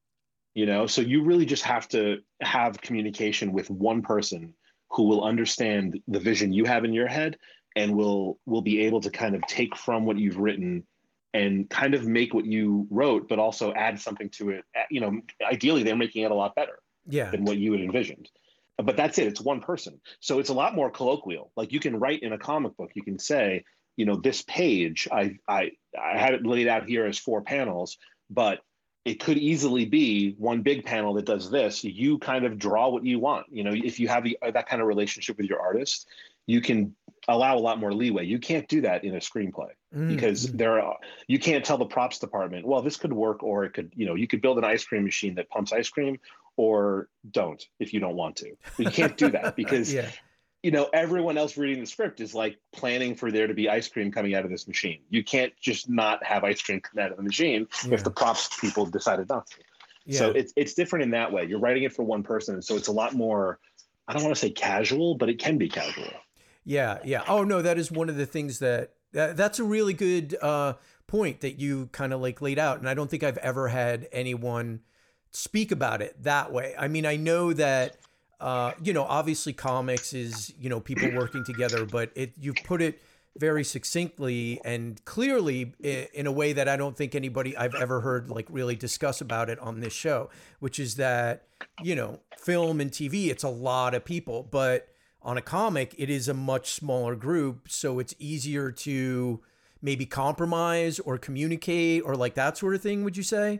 S5: you know? So you really just have to have communication with one person who will understand the vision you have in your head and will will be able to kind of take from what you've written and kind of make what you wrote, but also add something to it. You know, ideally they're making it a lot better
S4: Yeah.
S5: than what you had envisioned. But that's it. It's one person. So it's a lot more colloquial. Like you can write in a comic book, you can say, you know, this page, I I I had it laid out here as four panels, but it could easily be one big panel that does this. You kind of draw what you want. You know, if you have the, that kind of relationship with your artist, you can allow a lot more leeway. You can't do that in a screenplay
S4: Mm.
S5: because
S4: Mm.
S5: there are, you can't tell the props department, well, this could work, or it could, you know, you could build an ice cream machine that pumps ice cream, or don't if you don't want to. But you can't do that because
S4: Yeah.
S5: you know, everyone else reading the script is like planning for there to be ice cream coming out of this machine. You can't just not have ice cream come out of the machine
S4: Yeah.
S5: if the props people decided not to.
S4: Yeah.
S5: So it's it's different in that way. You're writing it for one person, so it's a lot more, I don't want to say casual, but it can be casual.
S4: Yeah, yeah. Oh no, that is one of the things that, that that's a really good uh, point that you kind of like laid out, and I don't think I've ever had anyone speak about it that way. I mean, I know that uh, you know, obviously comics is, you know, people working together, but it you've put it very succinctly and clearly i- in a way that I don't think anybody I've ever heard like really discuss about it on this show, which is that, you know, film and T V, it's a lot of people, but on a comic, it is a much smaller group, so it's easier to maybe compromise or communicate or like that sort of thing, would you say?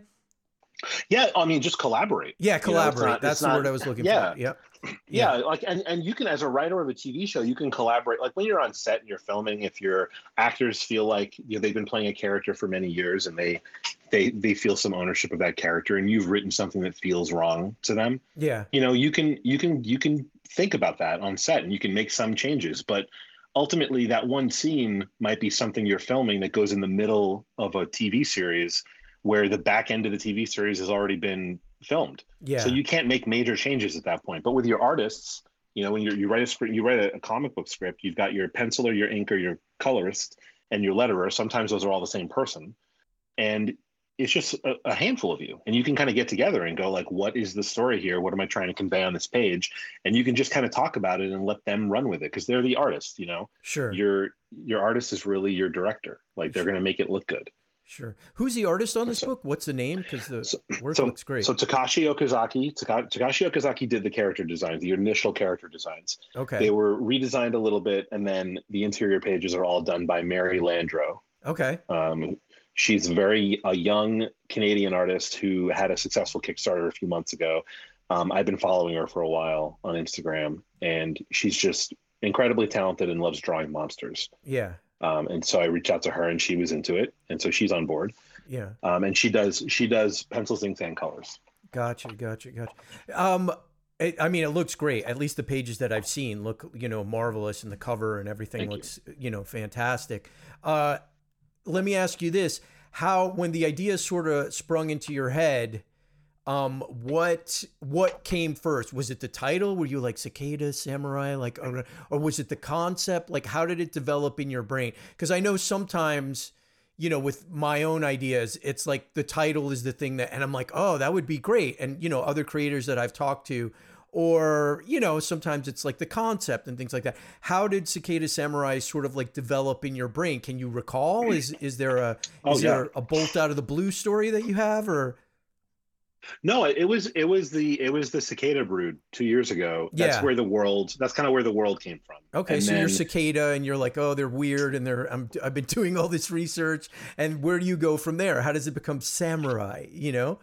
S5: Yeah, I mean, just collaborate.
S4: Yeah,
S5: You know, it's
S4: collaborate.
S5: not-
S4: That's
S5: it's
S4: the
S5: not-
S4: word I was looking
S5: yeah.
S4: for. Yep.
S5: Yeah, like and, and you can, as a writer of a T V show, you can collaborate. Like when you're on set and you're filming, if your actors feel like, you know, they've been playing a character for many years and they they they feel some ownership of that character, and you've written something that feels wrong to them,
S4: Yeah.
S5: you know, you can you can you can think about that on set and you can make some changes. But ultimately, that one scene might be something you're filming that goes in the middle of a T V series where the back end of the T V series has already been filmed.
S4: Yeah.
S5: So you can't make major changes at that point. But with your artists, you know, when you're, you write a script, you write a, a comic book script, you've got your penciler, your inker, your colorist, and your letterer. Sometimes those are all the same person. And it's just a, a handful of you. And you can kind of get together and go like, what is the story here? What am I trying to convey on this page? And you can just kind of talk about it and let them run with it because they're the artist, you know?
S4: Sure.
S5: Your your artist is really your director. Like they're going to make it look good.
S4: Sure. Who's the artist on this
S5: So-
S4: book? What's the name? Because the
S5: So-
S4: work
S5: so,
S4: looks great.
S5: So Takashi Okazaki, Taka, Takashi Okazaki did the character designs, the initial character designs.
S4: okay.
S5: They were redesigned a little bit, and then the interior pages are all done by Mary Landro,
S4: okay.
S5: um, She's very a young Canadian artist who had a successful Kickstarter a few months ago. Um, I've been following her for a while on Instagram, and she's just incredibly talented and loves drawing monsters.
S4: Yeah.
S5: Um, and so I reached out to her, and she was into it, and so she's on board.
S4: Yeah.
S5: Um, and she does she does pencils, inks, and colors.
S4: Gotcha, gotcha, gotcha. Um, it, I mean, it looks great. At least the pages that I've seen look, you know, marvelous, and the cover and everything
S5: Thank
S4: looks, you. you know, fantastic. Uh, let me ask you this: how, when the idea sort of sprung into your head, um, what what came first? Was it the title? Were you like Cicada Samurai, like, or, or was it the concept? Like, how did it develop in your brain? Because I know sometimes, you know, with my own ideas, it's like the title is the thing that, and I'm like, oh, that would be great. And, you know, other creators that I've talked to, or, you know, sometimes it's like the concept and things like that. How did Cicada Samurai sort of like develop in your brain? Can you recall? Is, is there a,
S5: Oh,
S4: is
S5: yeah.
S4: there a bolt out of the blue story that you have, or?
S5: No, it was it was the it was the Cicada Brood two years ago. That's
S4: Yeah.
S5: where the world. That's kind of where the world came from.
S4: Okay,
S5: And
S4: so you're
S5: then-
S4: Cicada, and you're like, oh, they're weird, and they're I'm I've been doing all this research, and where do you go from there? How does it become Samurai? You know?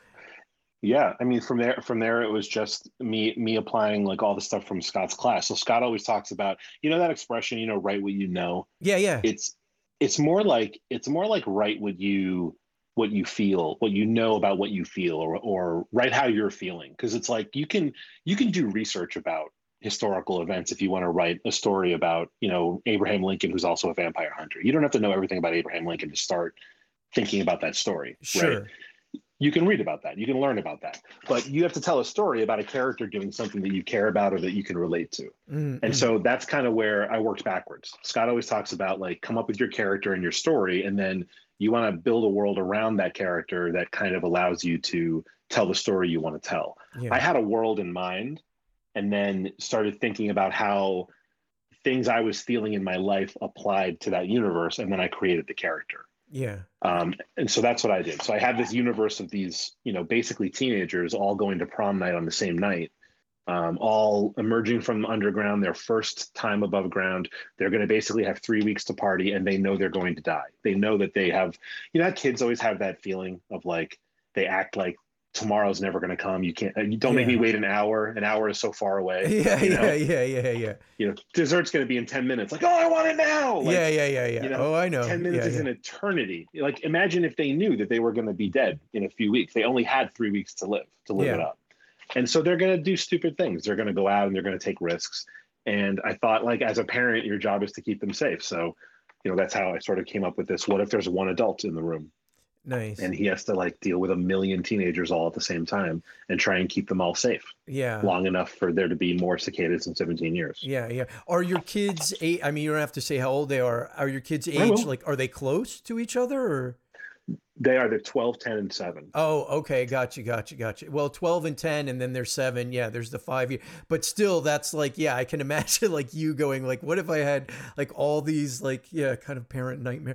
S5: Yeah, I mean, from there, from there, it was just me, me applying like all the stuff from Scott's class. So Scott always talks about, you know, that expression, you know, write what you know.
S4: Yeah, yeah,
S5: It's, it's more like, it's more like write what you, what you feel, what you know about what you feel, or, or write how you're feeling. Because it's like you can, you can do research about historical events if you want to write a story about, you know, Abraham Lincoln, who's also a vampire hunter. You don't have to know everything about Abraham Lincoln to start thinking about that story.
S4: sure.
S5: Right? You can read about that. You can learn about that. But you have to tell a story about a character doing something that you care about or that you can relate to.
S4: Mm-hmm.
S5: And so that's kind of where I worked backwards. Scott always talks about like come up with your character and your story, and then you want to build a world around that character that kind of allows you to tell the story you want to tell.
S4: Yeah.
S5: I had a world in mind, and then started thinking about how things I was feeling in my life applied to that universe, and then I created the character.
S4: Yeah.
S5: Um, and so that's what I did. So I had this universe of these, you know, basically teenagers all going to prom night on the same night, um, all emerging from underground, their first time above ground. They're going to basically have three weeks to party, and they know they're going to die. They know that they have, you know, kids always have that feeling of like, they act like tomorrow's never going to come. You can't, you don't make
S4: Yeah.
S5: me wait an hour. An hour is so far away.
S4: Yeah,
S5: you know?
S4: yeah, yeah, yeah, yeah.
S5: You know, dessert's going to be in ten minutes. Like, oh, I want it now. Like,
S4: yeah, yeah, yeah, yeah.
S5: you know,
S4: oh, I know.
S5: ten minutes
S4: yeah,
S5: is
S4: yeah.
S5: an eternity. Like, imagine if they knew that they were going to be dead in a few weeks. They only had three weeks to live, to live
S4: Yeah.
S5: it up. And so they're going to do stupid things. They're going to go out and they're going to take risks. And I thought, like, as a parent, your job is to keep them safe. So, you know, that's how I sort of came up with this. What if there's one adult in the room
S4: Nice.
S5: and he has to like deal with a million teenagers all at the same time and try and keep them all safe
S4: yeah.
S5: long enough for there to be more cicadas in seventeen years?
S4: Yeah, yeah. Are your kids eight? I mean, you don't have to say how old they are. Are your kids
S5: I
S4: age
S5: will.
S4: like? Are they close to each other, or?
S5: They are. They're twelve, ten, and seven.
S4: Oh, okay, gotcha, gotcha, gotcha. Well, twelve and ten, and then there's seven. Yeah, there's the five year. But still, that's like, yeah, I can imagine like you going like, what if I had like all these like, yeah, kind of parent nightmare,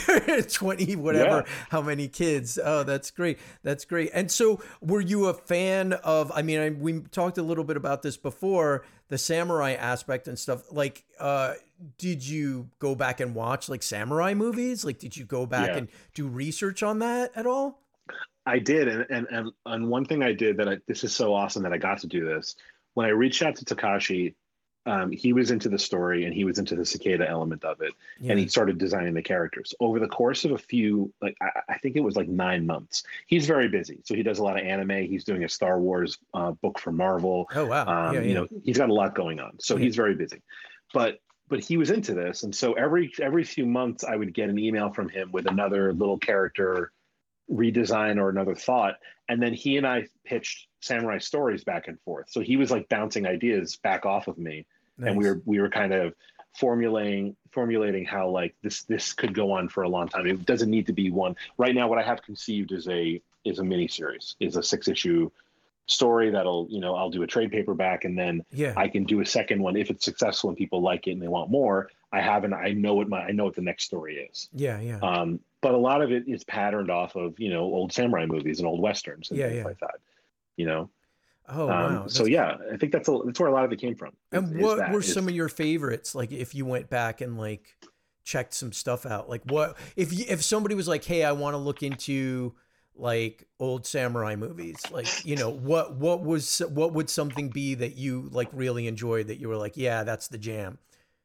S4: twenty, whatever,
S5: Yeah.
S4: how many kids? Oh, that's great, that's great. And so, were you a fan of? I mean, I, we talked a little bit about this before, the samurai aspect and stuff. Like, uh, did you go back and watch like samurai movies? Like, did you go back
S5: Yeah.
S4: and do research on that at all?
S5: I did, and and and and one thing I did that I, this is so awesome that I got to do this. When I reached out to Takashi, um, he was into the story and he was into the cicada element of it,
S4: Yeah.
S5: and he started designing the characters over the course of a few, like I, I think it was like nine months. He's very busy, so he does a lot of anime. He's doing a Star Wars uh, book for Marvel.
S4: Oh wow!
S5: Um,
S4: yeah, yeah.
S5: You know, he's got a lot going on, so
S4: Yeah.
S5: he's very busy. But but he was into this, and so every every few months I would get an email from him with another little character redesign or another thought, and then he and I pitched samurai stories back and forth. So he was like bouncing ideas back off of me, and we
S4: Nice.
S5: were we were kind of formulating formulating how like this this could go on for a long time. It doesn't need to be one. Right now, what I have conceived is a is a mini series, is a six issue story that'll, you know, I'll do a trade paperback, and then
S4: Yeah.
S5: I can do a second one if it's successful and people like it and they want more. I haven't. I know what my I know what the next story is.
S4: Yeah, yeah.
S5: Um, but a lot of it is patterned off of, you know, old samurai movies and old westerns and
S4: Yeah,
S5: things
S4: yeah.
S5: like that. You know.
S4: oh
S5: Um,
S4: wow.
S5: so
S4: That's-
S5: yeah, I think that's a, that's where a lot of it came from.
S4: And
S5: is- is
S4: what
S5: that,
S4: were
S5: is-
S4: some of your favorites? Like, if you went back and like checked some stuff out. Like what if you, if somebody was like, "Hey, I want to look into like old samurai movies." Like, you know, what what was what would something be that you like really enjoyed that you were like, "Yeah, that's the jam."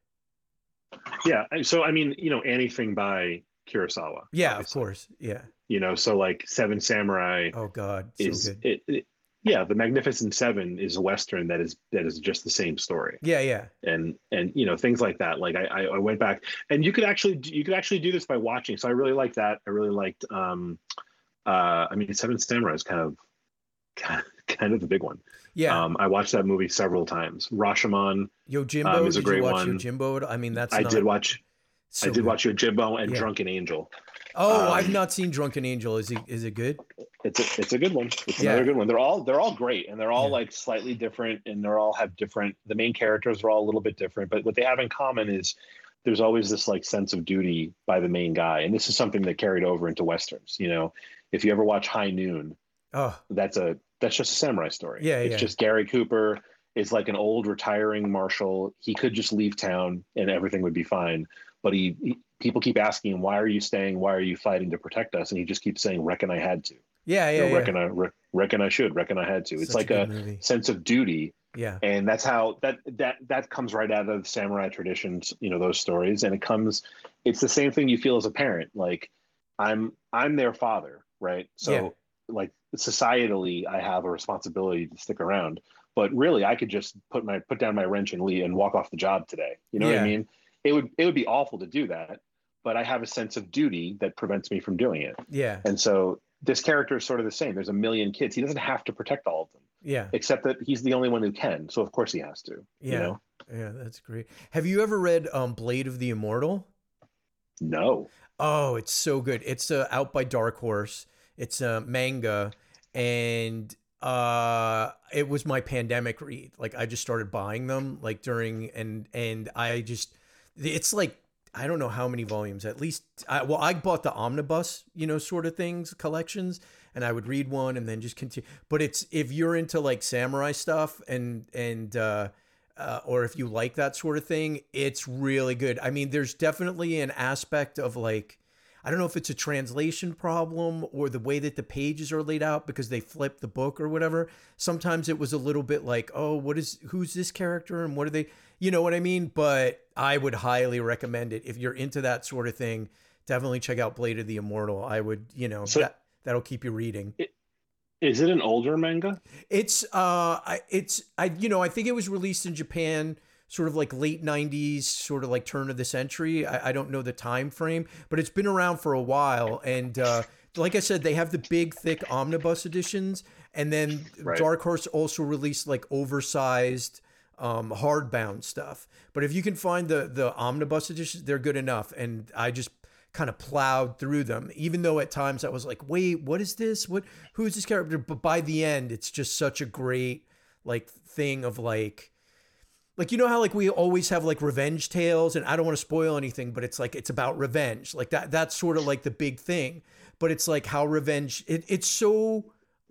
S5: Yeah. So I mean, you know, anything by Kurosawa.
S4: Yeah,
S5: obviously.
S4: of course. Yeah.
S5: You know, so like Seven Samurai
S4: Oh God,
S5: is
S4: so good.
S5: it, it. Yeah, the Magnificent Seven is a Western that is that is just the same story.
S4: Yeah, yeah.
S5: And and you know things like that. Like I I I went back, and you could actually you could actually do this by watching. So I really liked that. I really liked. Um, uh, I mean, Seven Samurai is kind of kind of, kind of the big one.
S4: Yeah.
S5: Um, I watched that movie several times. Rashomon.
S4: Yojimbo,
S5: um, is a
S4: did
S5: great
S4: you watch
S5: one.
S4: Yojimbo? I mean, that's
S5: I
S4: not,
S5: did watch.
S4: so
S5: I did
S4: good.
S5: watch Yojimbo and
S4: Yeah.
S5: Drunken Angel.
S4: Oh,
S5: um,
S4: I've not seen Drunken Angel. Is he is it good?
S5: It's a it's a good one. It's
S4: Yeah.
S5: another good one. They're all they're all great, and they're all
S4: Yeah.
S5: like slightly different, and they're all have different. The main characters are all a little bit different, but what they have in common is there's always this like sense of duty by the main guy, and this is something that carried over into westerns. You know, if you ever watch High Noon,
S4: Oh,
S5: that's a that's just a samurai story.
S4: Yeah,
S5: it's
S4: yeah.
S5: just Gary Cooper is like an old retiring marshal. He could just leave town and everything would be fine, but he, he people keep asking him, "Why are you staying? Why are you fighting to protect us?" And he just keeps saying, "Reckon I had to."
S4: yeah,
S5: You
S4: yeah,
S5: know,
S4: yeah.
S5: reckon I re- reckon I should, reckon I had to. It's
S4: Such a
S5: like
S4: good
S5: a,
S4: movie.
S5: sense of duty,
S4: Yeah,
S5: and that's how that that that comes right out of samurai traditions. You know, those stories, and it comes. It's the same thing you feel as a parent. Like I'm I'm their father, right? So
S4: Yeah.
S5: like societally, I have a responsibility to stick around, but really, I could just put my put down my wrench and leave and walk off the job today. You know what
S4: Yeah.
S5: I mean? It would it would be awful to do that, but I have a sense of duty that prevents me from doing it.
S4: yeah,
S5: And so this character is sort of the same. There's a million kids. He doesn't have to protect all of them,
S4: yeah,
S5: except that he's the only one who can. So of course he has to.
S4: yeah.
S5: You know?
S4: Yeah, that's great. Have you ever read um, Blade of the Immortal?
S5: No.
S4: Oh, it's so good. It's uh, out by Dark Horse. It's a manga, and uh, it was my pandemic read. Like I just started buying them like during and and I just it's like I don't know how many volumes. At least I, well, I bought the omnibus, you know, sort of things collections, and I would read one and then just continue. But it's if you're into like samurai stuff and and uh, uh, or if you like that sort of thing, it's really good. I mean, there's definitely an aspect of like. I don't know if it's a translation problem or the way that the pages are laid out because they flip the book or whatever. Sometimes it was a little bit like, oh, what is, who's this character and what are they, you know what I mean? But I would highly recommend it. If you're into that sort of thing, definitely check out Blade of the Immortal. I would, you know,
S5: So-
S4: that, that'll keep you reading.
S5: Is it an older manga?
S4: It's, uh, I, it's, I, you know, I think it was released in Japan sort of like late nineties, sort of like turn of the century. I, I don't know the time frame, but it's been around for a while. And uh, like I said, they have the big, thick omnibus editions. And then
S5: Right.
S4: Dark Horse also released like oversized um, hardbound stuff. But if you can find the the omnibus editions, they're good enough. And I just kind of plowed through them, even though at times I was like, wait, what is this? What, who's this character? But by the end, it's just such a great like thing of like, like, you know how like we always have like revenge tales, and I don't want to spoil anything, but it's like, it's about revenge. Like that, that's sort of like the big thing, but it's like how revenge, it, it's so,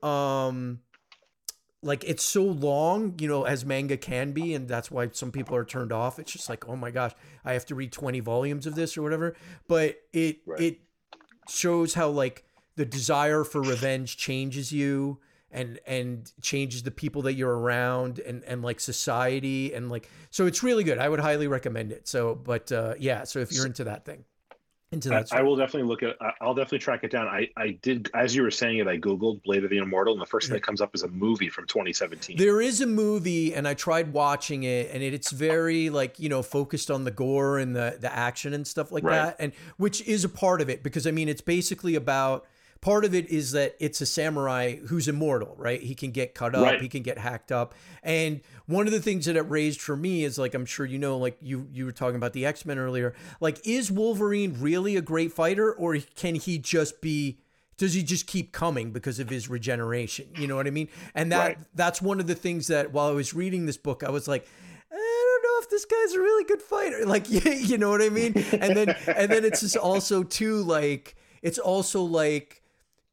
S4: um, like it's so long, you know, as manga can be. And that's why some people are turned off. It's just like, oh my gosh, I have to read twenty volumes of this or whatever. But it,
S5: Right.
S4: it shows how like the desire for revenge changes you and and changes the people that you're around and and like society and like, so it's really good. I would highly recommend it. So but uh yeah, so if you're into that thing, into
S5: I,
S4: that
S5: I will definitely look at. I- I'll definitely track it down. I I did as you were saying it. I googled Blade of the Immortal, and the first thing that comes up is a movie from twenty seventeen.
S4: There is a movie, and I tried watching it, and it, it's very like, you know, focused on the gore and the the action and stuff like
S5: Right.
S4: that, and which is a part of it because I mean it's basically about. Part of it is that it's a samurai who's immortal, right? He can get cut up,
S5: Right.
S4: he can get hacked up. And one of the things that it raised for me is like, I'm sure you know, like you you were talking about the X-Men earlier, like is Wolverine really a great fighter, or can he just be, does he just keep coming because of his regeneration? You know what I mean? And that
S5: Right.
S4: that's one of the things that while I was reading this book, I was like, I don't know if this guy's a really good fighter. Like, you know what I mean? And then and then it's just also too like, it's also like,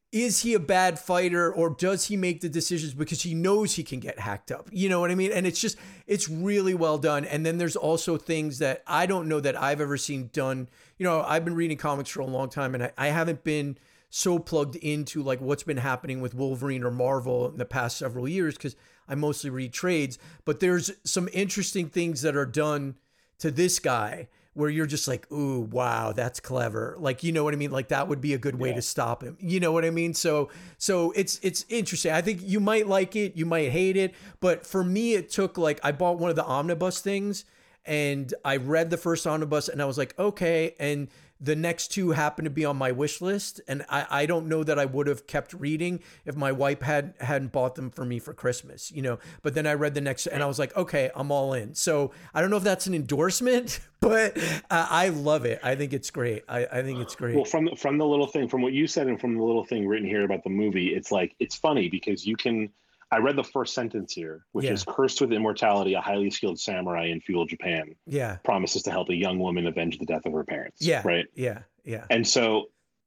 S4: is he a bad fighter, or does he make the decisions because he knows he can get hacked up? You know what I mean? And it's just, it's really well done. And then there's also things that I don't know that I've ever seen done. You know, I've been reading comics for a long time, and I, I haven't been so plugged into like what's been happening with Wolverine or Marvel in the past several years, because I mostly read trades. But there's some interesting things that are done to this guy where you're just like, ooh, wow, that's clever. Like, you know what I mean? Like that would be a good way
S5: Yeah.
S4: to stop him. You know what I mean? So, so it's, it's interesting. I think you might like it, you might hate it, but for me, it took like, I bought one of the omnibus things and I read the first omnibus and I was like, okay. And the next two happened to be on my wish list. And I, I don't know that I would have kept reading if my wife had, hadn't bought them for me for Christmas, you know, but then I read the next and I was like, okay, I'm all in. So I don't know if that's an endorsement, but uh, I love it. I think it's great. I, I think it's great.
S5: Well, from the, from the little thing, from what you said, and from the little thing written here about the movie, it's like, it's funny because you can. I read the first sentence here, which
S4: Yeah.
S5: is cursed with immortality, a highly skilled samurai in feudal Japan
S4: Yeah.
S5: promises to help a young woman avenge the death of her parents.
S4: Yeah.
S5: Right.
S4: Yeah. Yeah.
S5: And so,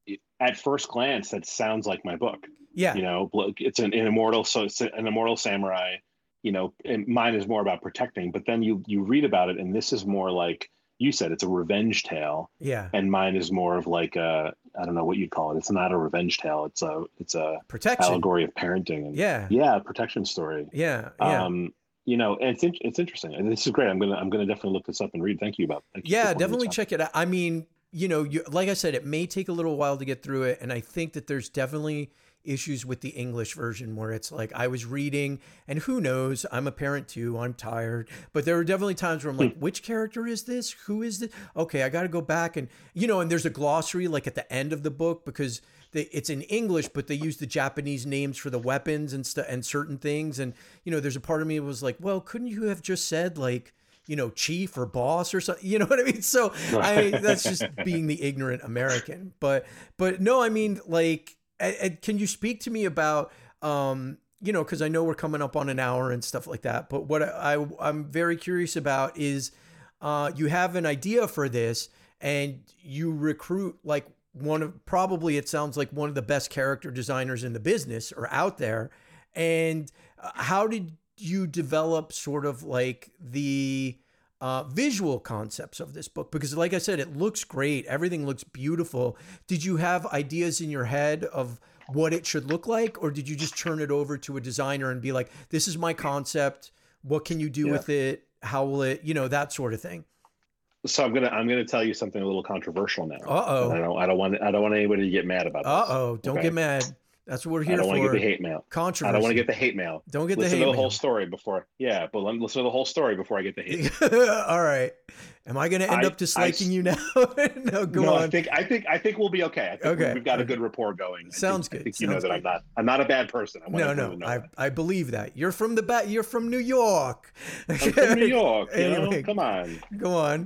S5: at first glance, that sounds like my book.
S4: Yeah.
S5: You know, it's an, an immortal, so it's an immortal samurai. You know, and mine is more about protecting. But then you you read about it, and this is more like you said, it's a revenge tale.
S4: Yeah.
S5: And mine is more of like a, I don't know what you'd call it. It's not a revenge tale. It's a it's a
S4: Protection.
S5: allegory of parenting. And
S4: Yeah.
S5: yeah, protection story.
S4: Yeah. Yeah.
S5: Um, you know, and it's in- it's interesting, and this is great. I'm gonna I'm gonna definitely look this up and read. Thank you about. Thank you
S4: Yeah,
S5: for pointing
S4: definitely
S5: this out.
S4: check it out. I mean, you know, you, like I said, it may take a little while to get through it. And I think that there's definitely issues with the English version where it's like I was reading and who knows, I'm a parent too, I'm tired. But there are definitely times where I'm like, which character is this? Who is this? Okay, I got to go back and, you know, and there's a glossary like at the end of the book because they, it's in English, but they use the Japanese names for the weapons and stuff and certain things. And, you know, there's a part of me that was like, well, couldn't you have just said like, you know, chief or boss or something, you know what I mean? So I mean, that's just being the ignorant American, but, but no, I mean, like, and, and can you speak to me about, um, you know, cause I know we're coming up on an hour and stuff like that, but what I, I I'm very curious about is, uh, you have an idea for this and you recruit like one of, probably it sounds like one of the best character designers in the business or out there. And uh, how did you develop sort of like the uh, visual concepts of this book? Because like I said, it looks great. Everything looks beautiful. Did you have ideas in your head of what it should look like? Or did you just turn it over to a designer and be like, this is my concept. What can you do
S5: Yeah.
S4: with it? How will it, you know, that sort of thing.
S5: So I'm gonna I'm gonna tell you something a little controversial now.
S4: Uh-oh.
S5: I don't I don't want I don't want anybody to get mad about this.
S4: Uh-oh. Don't
S5: Okay?
S4: get mad. That's what we're
S5: I
S4: here
S5: don't want to
S4: for.
S5: get the hate mail.
S4: Controversy.
S5: I don't want to get the hate mail.
S4: Don't get the
S5: listen
S4: hate
S5: to the
S4: mail.
S5: whole story before. Yeah, but let me listen to the whole story before I get the hate.
S4: All right. Am I going to end
S5: I-
S4: up disliking
S5: I-
S4: you now? No, go
S5: no,
S4: on.
S5: I think I think I think we'll be okay. I think
S4: Okay,
S5: we've got a
S4: okay.
S5: good rapport going. I
S4: Sounds
S5: think,
S4: good,
S5: I think you know
S4: sounds
S5: that
S4: good.
S5: I'm not I'm not a bad person. I want
S4: No,
S5: everyone
S4: no,
S5: to know
S4: I,
S5: that.
S4: I believe that. You're from the back. You're from New York.
S5: I'm from New York. You
S4: Anyway.
S5: know? Come on.
S4: Go on.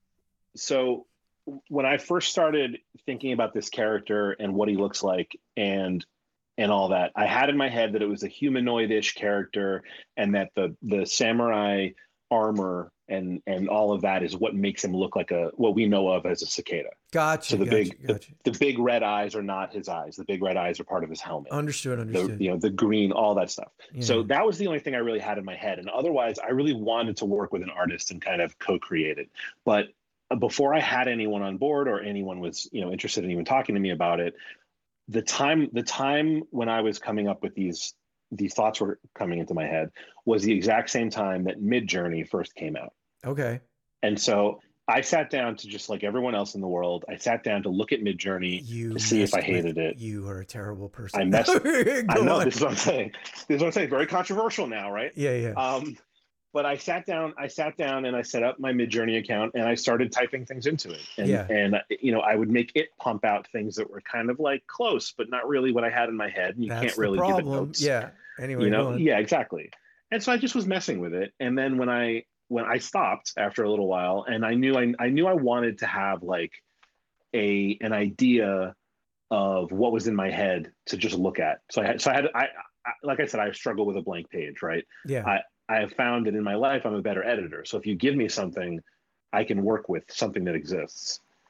S5: So when I first started thinking about this character and what he looks like and and all that, I had in my head that it was a humanoid-ish character and that the the samurai armor and and all of that is what makes him look like a what we know of as a cicada.
S4: Gotcha.
S5: So the
S4: gotcha,
S5: big
S4: gotcha.
S5: the, the big red eyes are not his eyes. The big red eyes are part of his helmet.
S4: Understood.
S5: The,
S4: Understood.
S5: you know, the green, all that stuff.
S4: Yeah.
S5: So that was the only thing I really had in my head. And otherwise, I really wanted to work with an artist and kind of co-create it. But before I had anyone on board or anyone was, you know, interested in even talking to me about it, the time the time when I was coming up with these these thoughts were coming into my head was the exact same time that Midjourney first came out.
S4: Okay.
S5: And so I sat down to, just like everyone else in the world, I sat down to look at Midjourney
S4: You
S5: to see if I
S4: messed with-
S5: hated it.
S4: You are a terrible person.
S5: I messed-
S4: Go
S5: I know
S4: on.
S5: this is what I'm saying. This is what I'm saying. Very controversial now, right?
S4: Yeah. Yeah.
S5: Um, but I sat down, I sat down and I set up my Midjourney account and I started typing things into it. And,
S4: Yeah.
S5: and you know, I would make it pump out things that were kind of like close, but not really what I had in my head. And you
S4: That's
S5: can't
S4: the
S5: really give it
S4: problem.
S5: notes.
S4: Yeah. Anyway,
S5: You
S4: go
S5: know,
S4: on.
S5: yeah, exactly. And so I just was messing with it. And then when I when I stopped after a little while, and I knew I I knew I wanted to have like a an idea of what was in my head to just look at. So I had so I had I, I like I said, I struggle with a blank page, right?
S4: Yeah.
S5: I, I have found that in my life, I'm a better editor. So if you give me something, I can work with something that exists.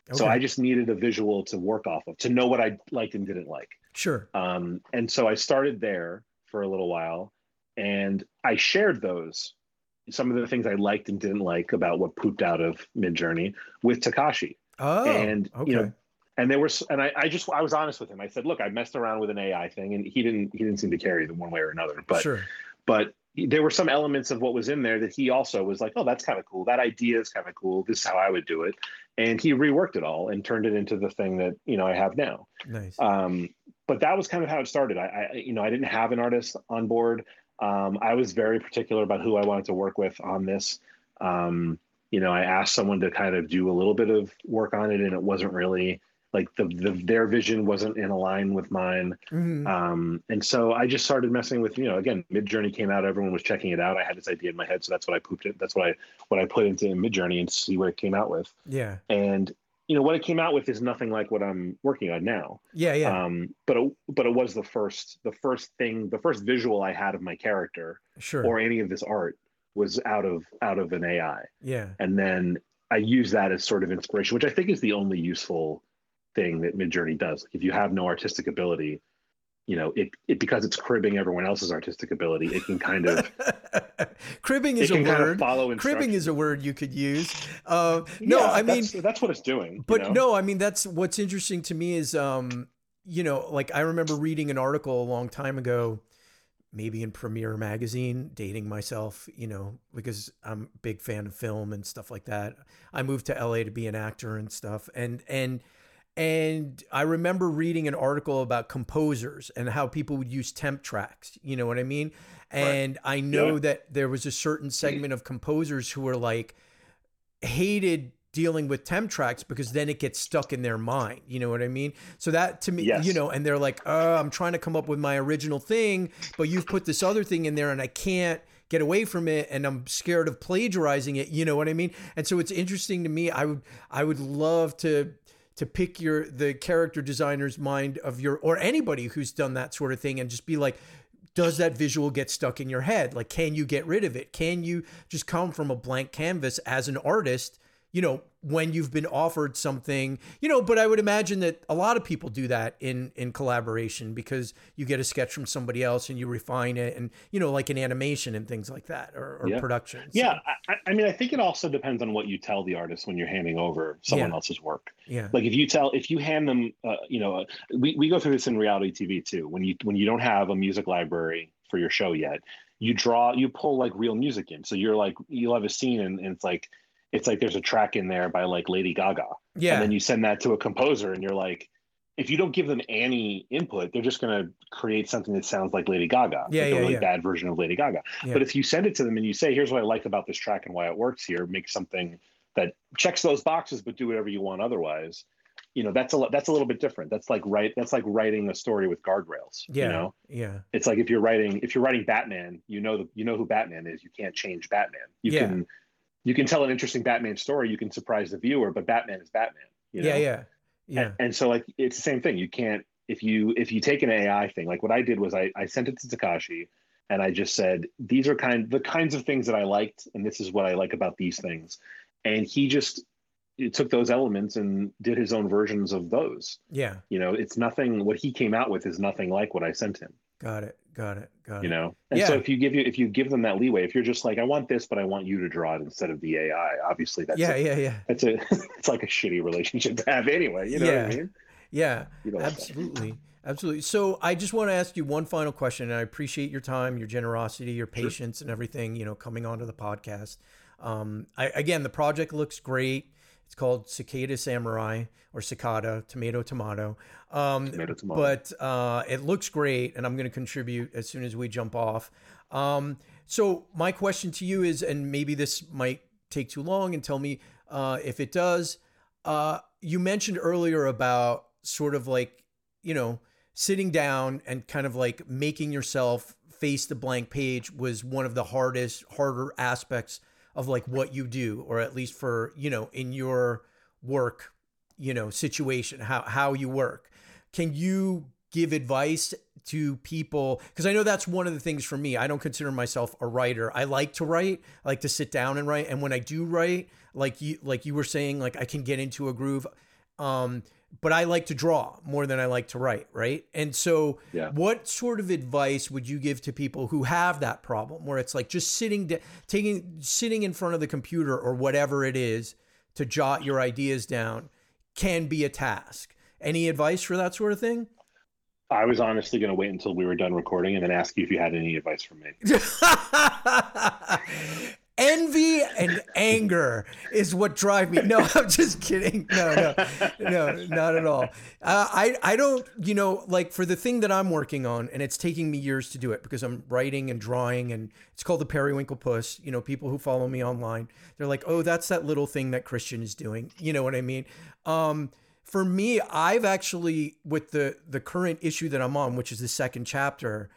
S5: So
S4: Okay.
S5: I just needed a visual to work off of, to know what I liked and didn't like.
S4: Sure.
S5: Um, and so I started there for a little while, and I shared those, some of the things I liked and didn't like about what pooped out of Midjourney with Takashi.
S4: Oh,
S5: and
S4: okay.
S5: you know, and there was, and I, I just, I was honest with him. I said, look, I messed around with an A I thing, and he didn't, he didn't seem to care either one way or another. But,
S4: sure.
S5: but there were some elements of what was in there that he also was like, oh, that's kind of cool. That idea is kind of cool. This is how I would do it. And he reworked it all and turned it into the thing that, you know, I have now.
S4: Nice.
S5: Um, but that was kind of how it started. I, I, you know, I didn't have an artist on board. Um, I was very particular about who I wanted to work with on this. Um, you know, I asked someone to kind of do a little bit of work on it, and it wasn't really like the, the their vision wasn't in line with mine.
S4: Mhm.
S5: Um, and so I just started messing with, you know, again, Midjourney came out, everyone was checking it out. I had this idea in my head, so that's what I pooped it. That's what I what I put into Midjourney and see what it came out with.
S4: Yeah.
S5: And you know, what it came out with is nothing like what I'm working on now.
S4: Yeah. Yeah.
S5: Um, but it, but it was the first the first thing, the first visual I had of my character
S4: sure.
S5: or any of this art was out of out of an A I.
S4: yeah.
S5: And then I use that as sort of inspiration, which I think is the only useful thing that Midjourney does. If you have no artistic ability, you know, it, it because it's cribbing everyone else's artistic ability, it can kind of
S4: Cribbing
S5: it
S4: is a
S5: can kind of
S4: word.
S5: follow
S4: Cribbing
S5: instructions.
S4: is a word you could use. Uh, no,
S5: Yeah,
S4: I mean,
S5: that's, that's what it's doing.
S4: but
S5: you know?
S4: no, I mean, that's what's interesting to me is, um, you know, like I remember reading an article a long time ago, maybe in Premiere Magazine, dating myself, you know, because I'm a big fan of film and stuff like that. I moved to L A to be an actor and stuff. And, and, and I remember reading an article about composers and how people would use temp tracks, you know what I mean? And I know
S5: Yeah.
S4: that there was a certain segment of composers who were like, hated dealing with temp tracks because then it gets stuck in their mind. You know what I mean? So that to me,
S5: Yes.
S4: you know, and they're like, oh, I'm trying to come up with my original thing, but you've put this other thing in there and I can't get away from it. And I'm scared of plagiarizing it. You know what I mean? And so it's interesting to me. I would, I would love to, to pick your, the character designer's mind of your, or anybody who's done that sort of thing and just be like, does that visual get stuck in your head? Like, can you get rid of it? Can you just come from a blank canvas as an artist, you know, when you've been offered something, you know, but I would imagine that a lot of people do that in, in collaboration because you get a sketch from somebody else and you refine it and, you know, like an animation and things like that or, or
S5: Yeah.
S4: production. So,
S5: Yeah, I, I mean, I think it also depends on what you tell the artist when you're handing over someone
S4: Yeah.
S5: else's work.
S4: yeah.
S5: Like if you tell, if you hand them, uh, you know, uh, we, we go through this in reality T V too. When you when you don't have a music library for your show yet, you draw, you pull like real music in. So you're like, you'll have a scene and, and it's like, it's like there's a track in there by like Lady Gaga.
S4: Yeah.
S5: And then you send that to a composer and you're like, if you don't give them any input, they're just going to create something that sounds like Lady Gaga,
S4: Yeah,
S5: like
S4: yeah,
S5: a really
S4: yeah.
S5: bad version of Lady Gaga.
S4: Yeah.
S5: But if you send it to them and you say, here's what I like about this track and why it works here, make something that checks those boxes, but do whatever you want otherwise, you know, that's a, that's a little bit different. That's like, right. That's like writing a story with guardrails,
S4: yeah.
S5: you know?
S4: Yeah.
S5: It's like if you're writing, if you're writing Batman, you know, the, you know who Batman is. You can't change Batman. You
S4: Yeah.
S5: can, you can tell an interesting Batman story. You can surprise the viewer, but Batman is Batman. You know?
S4: Yeah. Yeah. Yeah.
S5: And, and so like, it's the same thing. You can't, if you, if you take an A I thing, like what I did was I, I sent it to Takashi and I just said, these are kind the kinds of things that I liked. And this is what I like about these things. And he just it took those elements and did his own versions of those.
S4: Yeah.
S5: You know, it's nothing, what he came out with is nothing like what I sent him.
S4: Got it. Got it. Got it.
S5: You know, and
S4: Yeah.
S5: so if you give you if you give them that leeway, if you're just like, I want this, but I want you to draw it instead of the A I, obviously that's
S4: Yeah.
S5: a,
S4: Yeah. Yeah.
S5: that's a it's like a shitty relationship to have anyway. You know
S4: Yeah.
S5: what I mean?
S4: Yeah.
S5: You know what I'm saying.
S4: Absolutely. Absolutely. So I just want to ask you one final question, and I appreciate your time, your generosity, your patience, and everything, you know, coming onto the podcast. Um, I, again, the project looks great. It's called Cicada Samurai or Cicada, tomato, tomato. Um,
S5: Tomato, tomato.
S4: But uh, it looks great, and I'm going to contribute as soon as we jump off. Um, so my question to you is, and maybe this might take too long, and tell me uh, if it does. Uh, you mentioned earlier about sort of like, you know, sitting down and kind of like making yourself face the blank page was one of the hardest, harder aspects of like what you do, or at least for, you know, in your work, you know, situation, how, how you work. Can you give advice to people? Because I know that's one of the things for me. I don't consider myself a writer. I like to write, I like to sit down and write. And when I do write, like you, like you were saying, like I can get into a groove. Um, but I like to draw more than I like to write, right? And so
S5: Yeah.
S4: what sort of advice would you give to people who have that problem where it's like just sitting da- taking sitting in front of the computer or whatever it is to jot your ideas down can be a task? Any advice for that sort of thing?
S5: I was honestly going to wait until we were done recording and then ask you if you had any advice for me.
S4: Envy and anger is what drive me. No, I'm just kidding. No, no, no, not at all. Uh, I, I don't, you know, like for the thing that I'm working on, and it's taking me years to do it because I'm writing and drawing, and it's called the Periwinkle Puss. You know, people who follow me online, they're like, oh, that's that little thing that Christian is doing. You know what I mean? Um, for me, I've actually, with the the current issue that I'm on, which is the second chapter,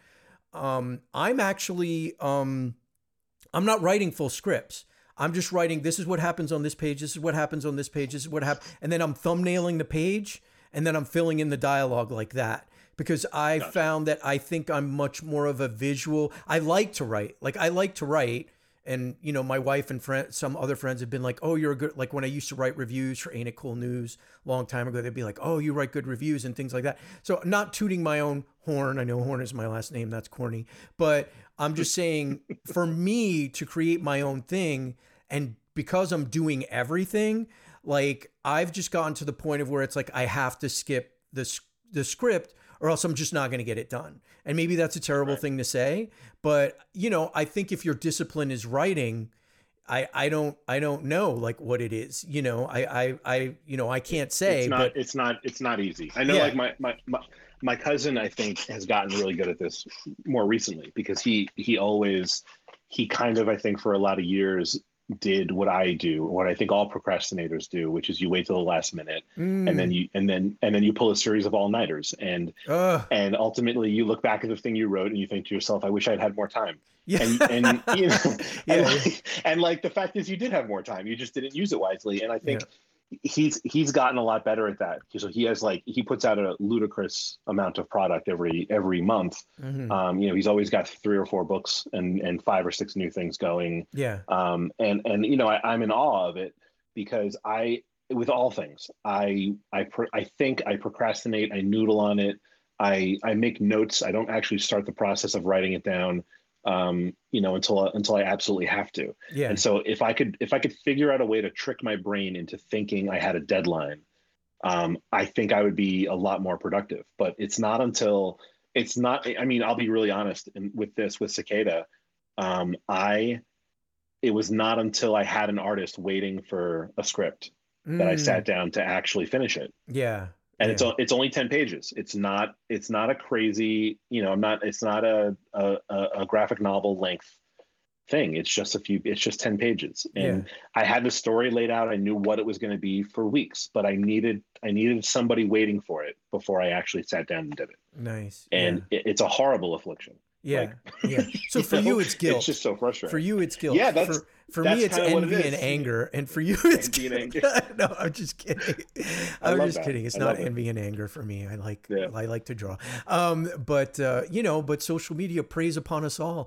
S4: um, I'm actually. Um, I'm not writing full scripts. I'm just writing, this is what happens on this page. This is what happens on this page. This is what happens. And then I'm thumbnailing the page and then I'm filling in the dialogue like that because I
S5: Gotcha.
S4: found that I think I'm much more of a visual. I like to write. Like I like to write. And, you know, my wife and friend, some other friends have been like, oh, you're a good, like when I used to write reviews for Ain't It Cool News a long time ago, they'd be like, oh, you write good reviews and things like that. So not tooting my own horn. I know Horn is my last name. That's corny. But I'm just saying for me to create my own thing, and because I'm doing everything, like I've just gotten to the point of where it's like I have to skip the, the script or else I'm just not going to get it done. And maybe that's a terrible
S5: Right.
S4: thing to say, but you know, I think if your discipline is writing, I, I don't, I don't know like what it is, you know, I, I, I, you know, I can't say,
S5: It's not.
S4: but
S5: It's not. It's not easy. I know.
S4: Yeah.
S5: Like my, my my my cousin, I think, has gotten really good at this more recently because he he always he kind of I think for a lot of years did what I do, what I think all procrastinators do, which is you wait till the last minute
S4: mm,
S5: and then you and then and then you pull a series of all nighters and
S4: uh,
S5: and ultimately you look back at the thing you wrote and you think to yourself, I wish I'd had more time.
S4: yeah,
S5: And and you know, and,
S4: Yeah.
S5: like, and like the fact is you did have more time, you just didn't use it wisely. And I think he's he's gotten a lot better at that. So he has like he puts out a ludicrous amount of product every every month.
S4: mhm,
S5: Um, you know, he's always got three or four books and and five or six new things going.
S4: yeah,
S5: Um, and and you know, I, I'm in awe of it because I, with all things, I I pro- I think I procrastinate, I noodle on it, I I make notes. I don't actually start the process of writing it down. Um, you know, until until I absolutely have to.
S4: yeah,
S5: And so if I could if I could figure out a way to trick my brain into thinking I had a deadline, um, I think I would be a lot more productive. But it's not until it's not. I mean, I'll be really honest in, with this with Cicada. Um, I it was not until I had an artist waiting for a script that I
S4: mm,
S5: sat down to actually finish it.
S4: yeah,
S5: And
S4: yeah.
S5: it's o- it's only ten pages. It's not it's not a crazy, you know, I'm not it's not a a, a graphic novel length thing. It's just a few it's just ten pages. And I had the story laid out. I knew what it was going to be for weeks, but I needed I needed somebody waiting for it before I actually sat down and did it.
S4: Nice.
S5: And it, it's a horrible affliction.
S4: yeah,
S5: like-
S4: yeah, yeah. So for
S5: know?
S4: you, it's guilt.
S5: It's just so frustrating.
S4: For you, it's guilt.
S5: Yeah, that's-
S4: for, for
S5: that's
S4: me, it's
S5: kinda what it
S4: envy and
S5: is.
S4: anger, and for you, it's
S5: Envy and
S4: guilt.
S5: anger.
S4: No, I'm just kidding.
S5: I
S4: I'm
S5: love
S4: just
S5: that.
S4: kidding. It's
S5: I
S4: not
S5: love it.
S4: envy and anger for me. I like
S5: Yeah.
S4: I like to draw. Um, but uh, you know, but social media preys upon us all.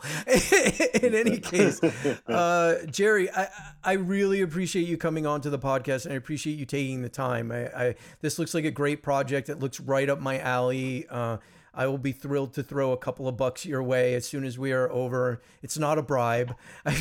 S4: In any case, uh, Jerry, I I really appreciate you coming on to the podcast, and I appreciate you taking the time. I, I this looks like a great project. It looks right up my alley. Uh, I will be thrilled to throw a couple of bucks your way as soon as we are over. It's not a bribe.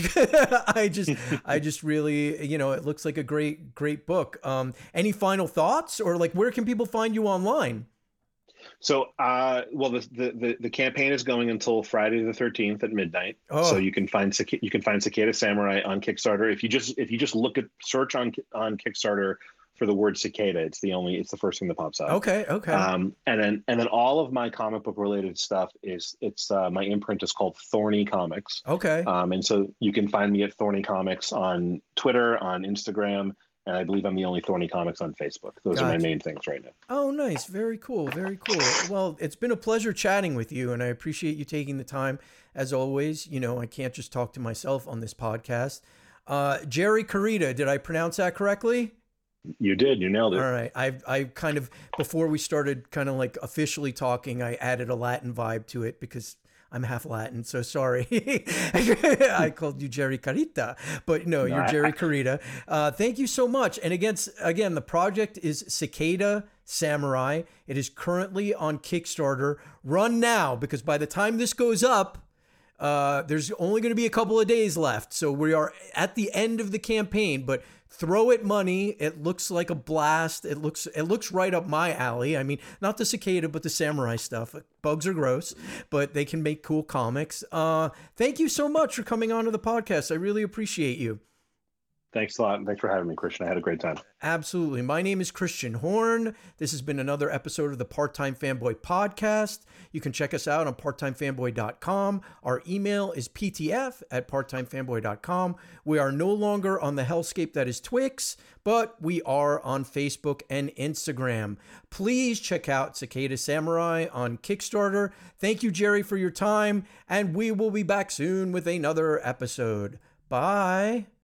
S4: I just, I just really, you know, it looks like a great, great book. Um, any final thoughts, or like, where can people find you online?
S5: So, uh, well, the, the the the campaign is going until Friday the thirteenth at midnight.
S4: Oh.
S5: So you can find Cic- you can find Cicada Samurai on Kickstarter. If you just if you just look at search on on Kickstarter for the word cicada, it's the only it's the first thing that pops up.
S4: Okay, okay,
S5: Um, and then and then all of my comic book related stuff is it's uh, my imprint is called Thorny Comics.
S4: okay.
S5: Um, and so you can find me at Thorny Comics on Twitter, on Instagram, and I believe I'm the only Thorny Comics on Facebook. Those are my
S4: Gotcha.
S5: main things right now.
S4: Oh, nice. Very cool. Very cool. Well, it's been a pleasure chatting with you, and I appreciate you taking the time. As always, you know, I can't just talk to myself on this podcast. Uh, Jerry Carita, did I pronounce that correctly?
S5: You did. You nailed it.
S4: All right. I I kind of, before we started kind of like officially talking, I added a Latin vibe to it because I'm half Latin, so sorry. I called you Jerry Carita, but no, you're Jerry Carita. Uh, thank you so much. And again, again, the project is Cicada Samurai. It is currently on Kickstarter. Run now, because by the time this goes up, uh, there's only going to be a couple of days left. So we are at the end of the campaign, but throw it money. It looks like a blast. It looks it looks right up my alley. I mean, not the Cicada, but the samurai stuff. Bugs are gross, but they can make cool comics. Uh, thank you so much for coming on to the podcast. I really appreciate you.
S5: Thanks a lot. And thanks for having me, Christian. I had a great time.
S4: Absolutely. My name is Christian Horn. This has been another episode of the Part-Time Fanboy Podcast. You can check us out on part time fanboy dot com. Our email is p t f at part time fanboy dot com. We are no longer on the hellscape that is Twix, but we are on Facebook and Instagram. Please check out Cicada Samurai on Kickstarter. Thank you, Jerry, for your time, and we will be back soon with another episode. Bye.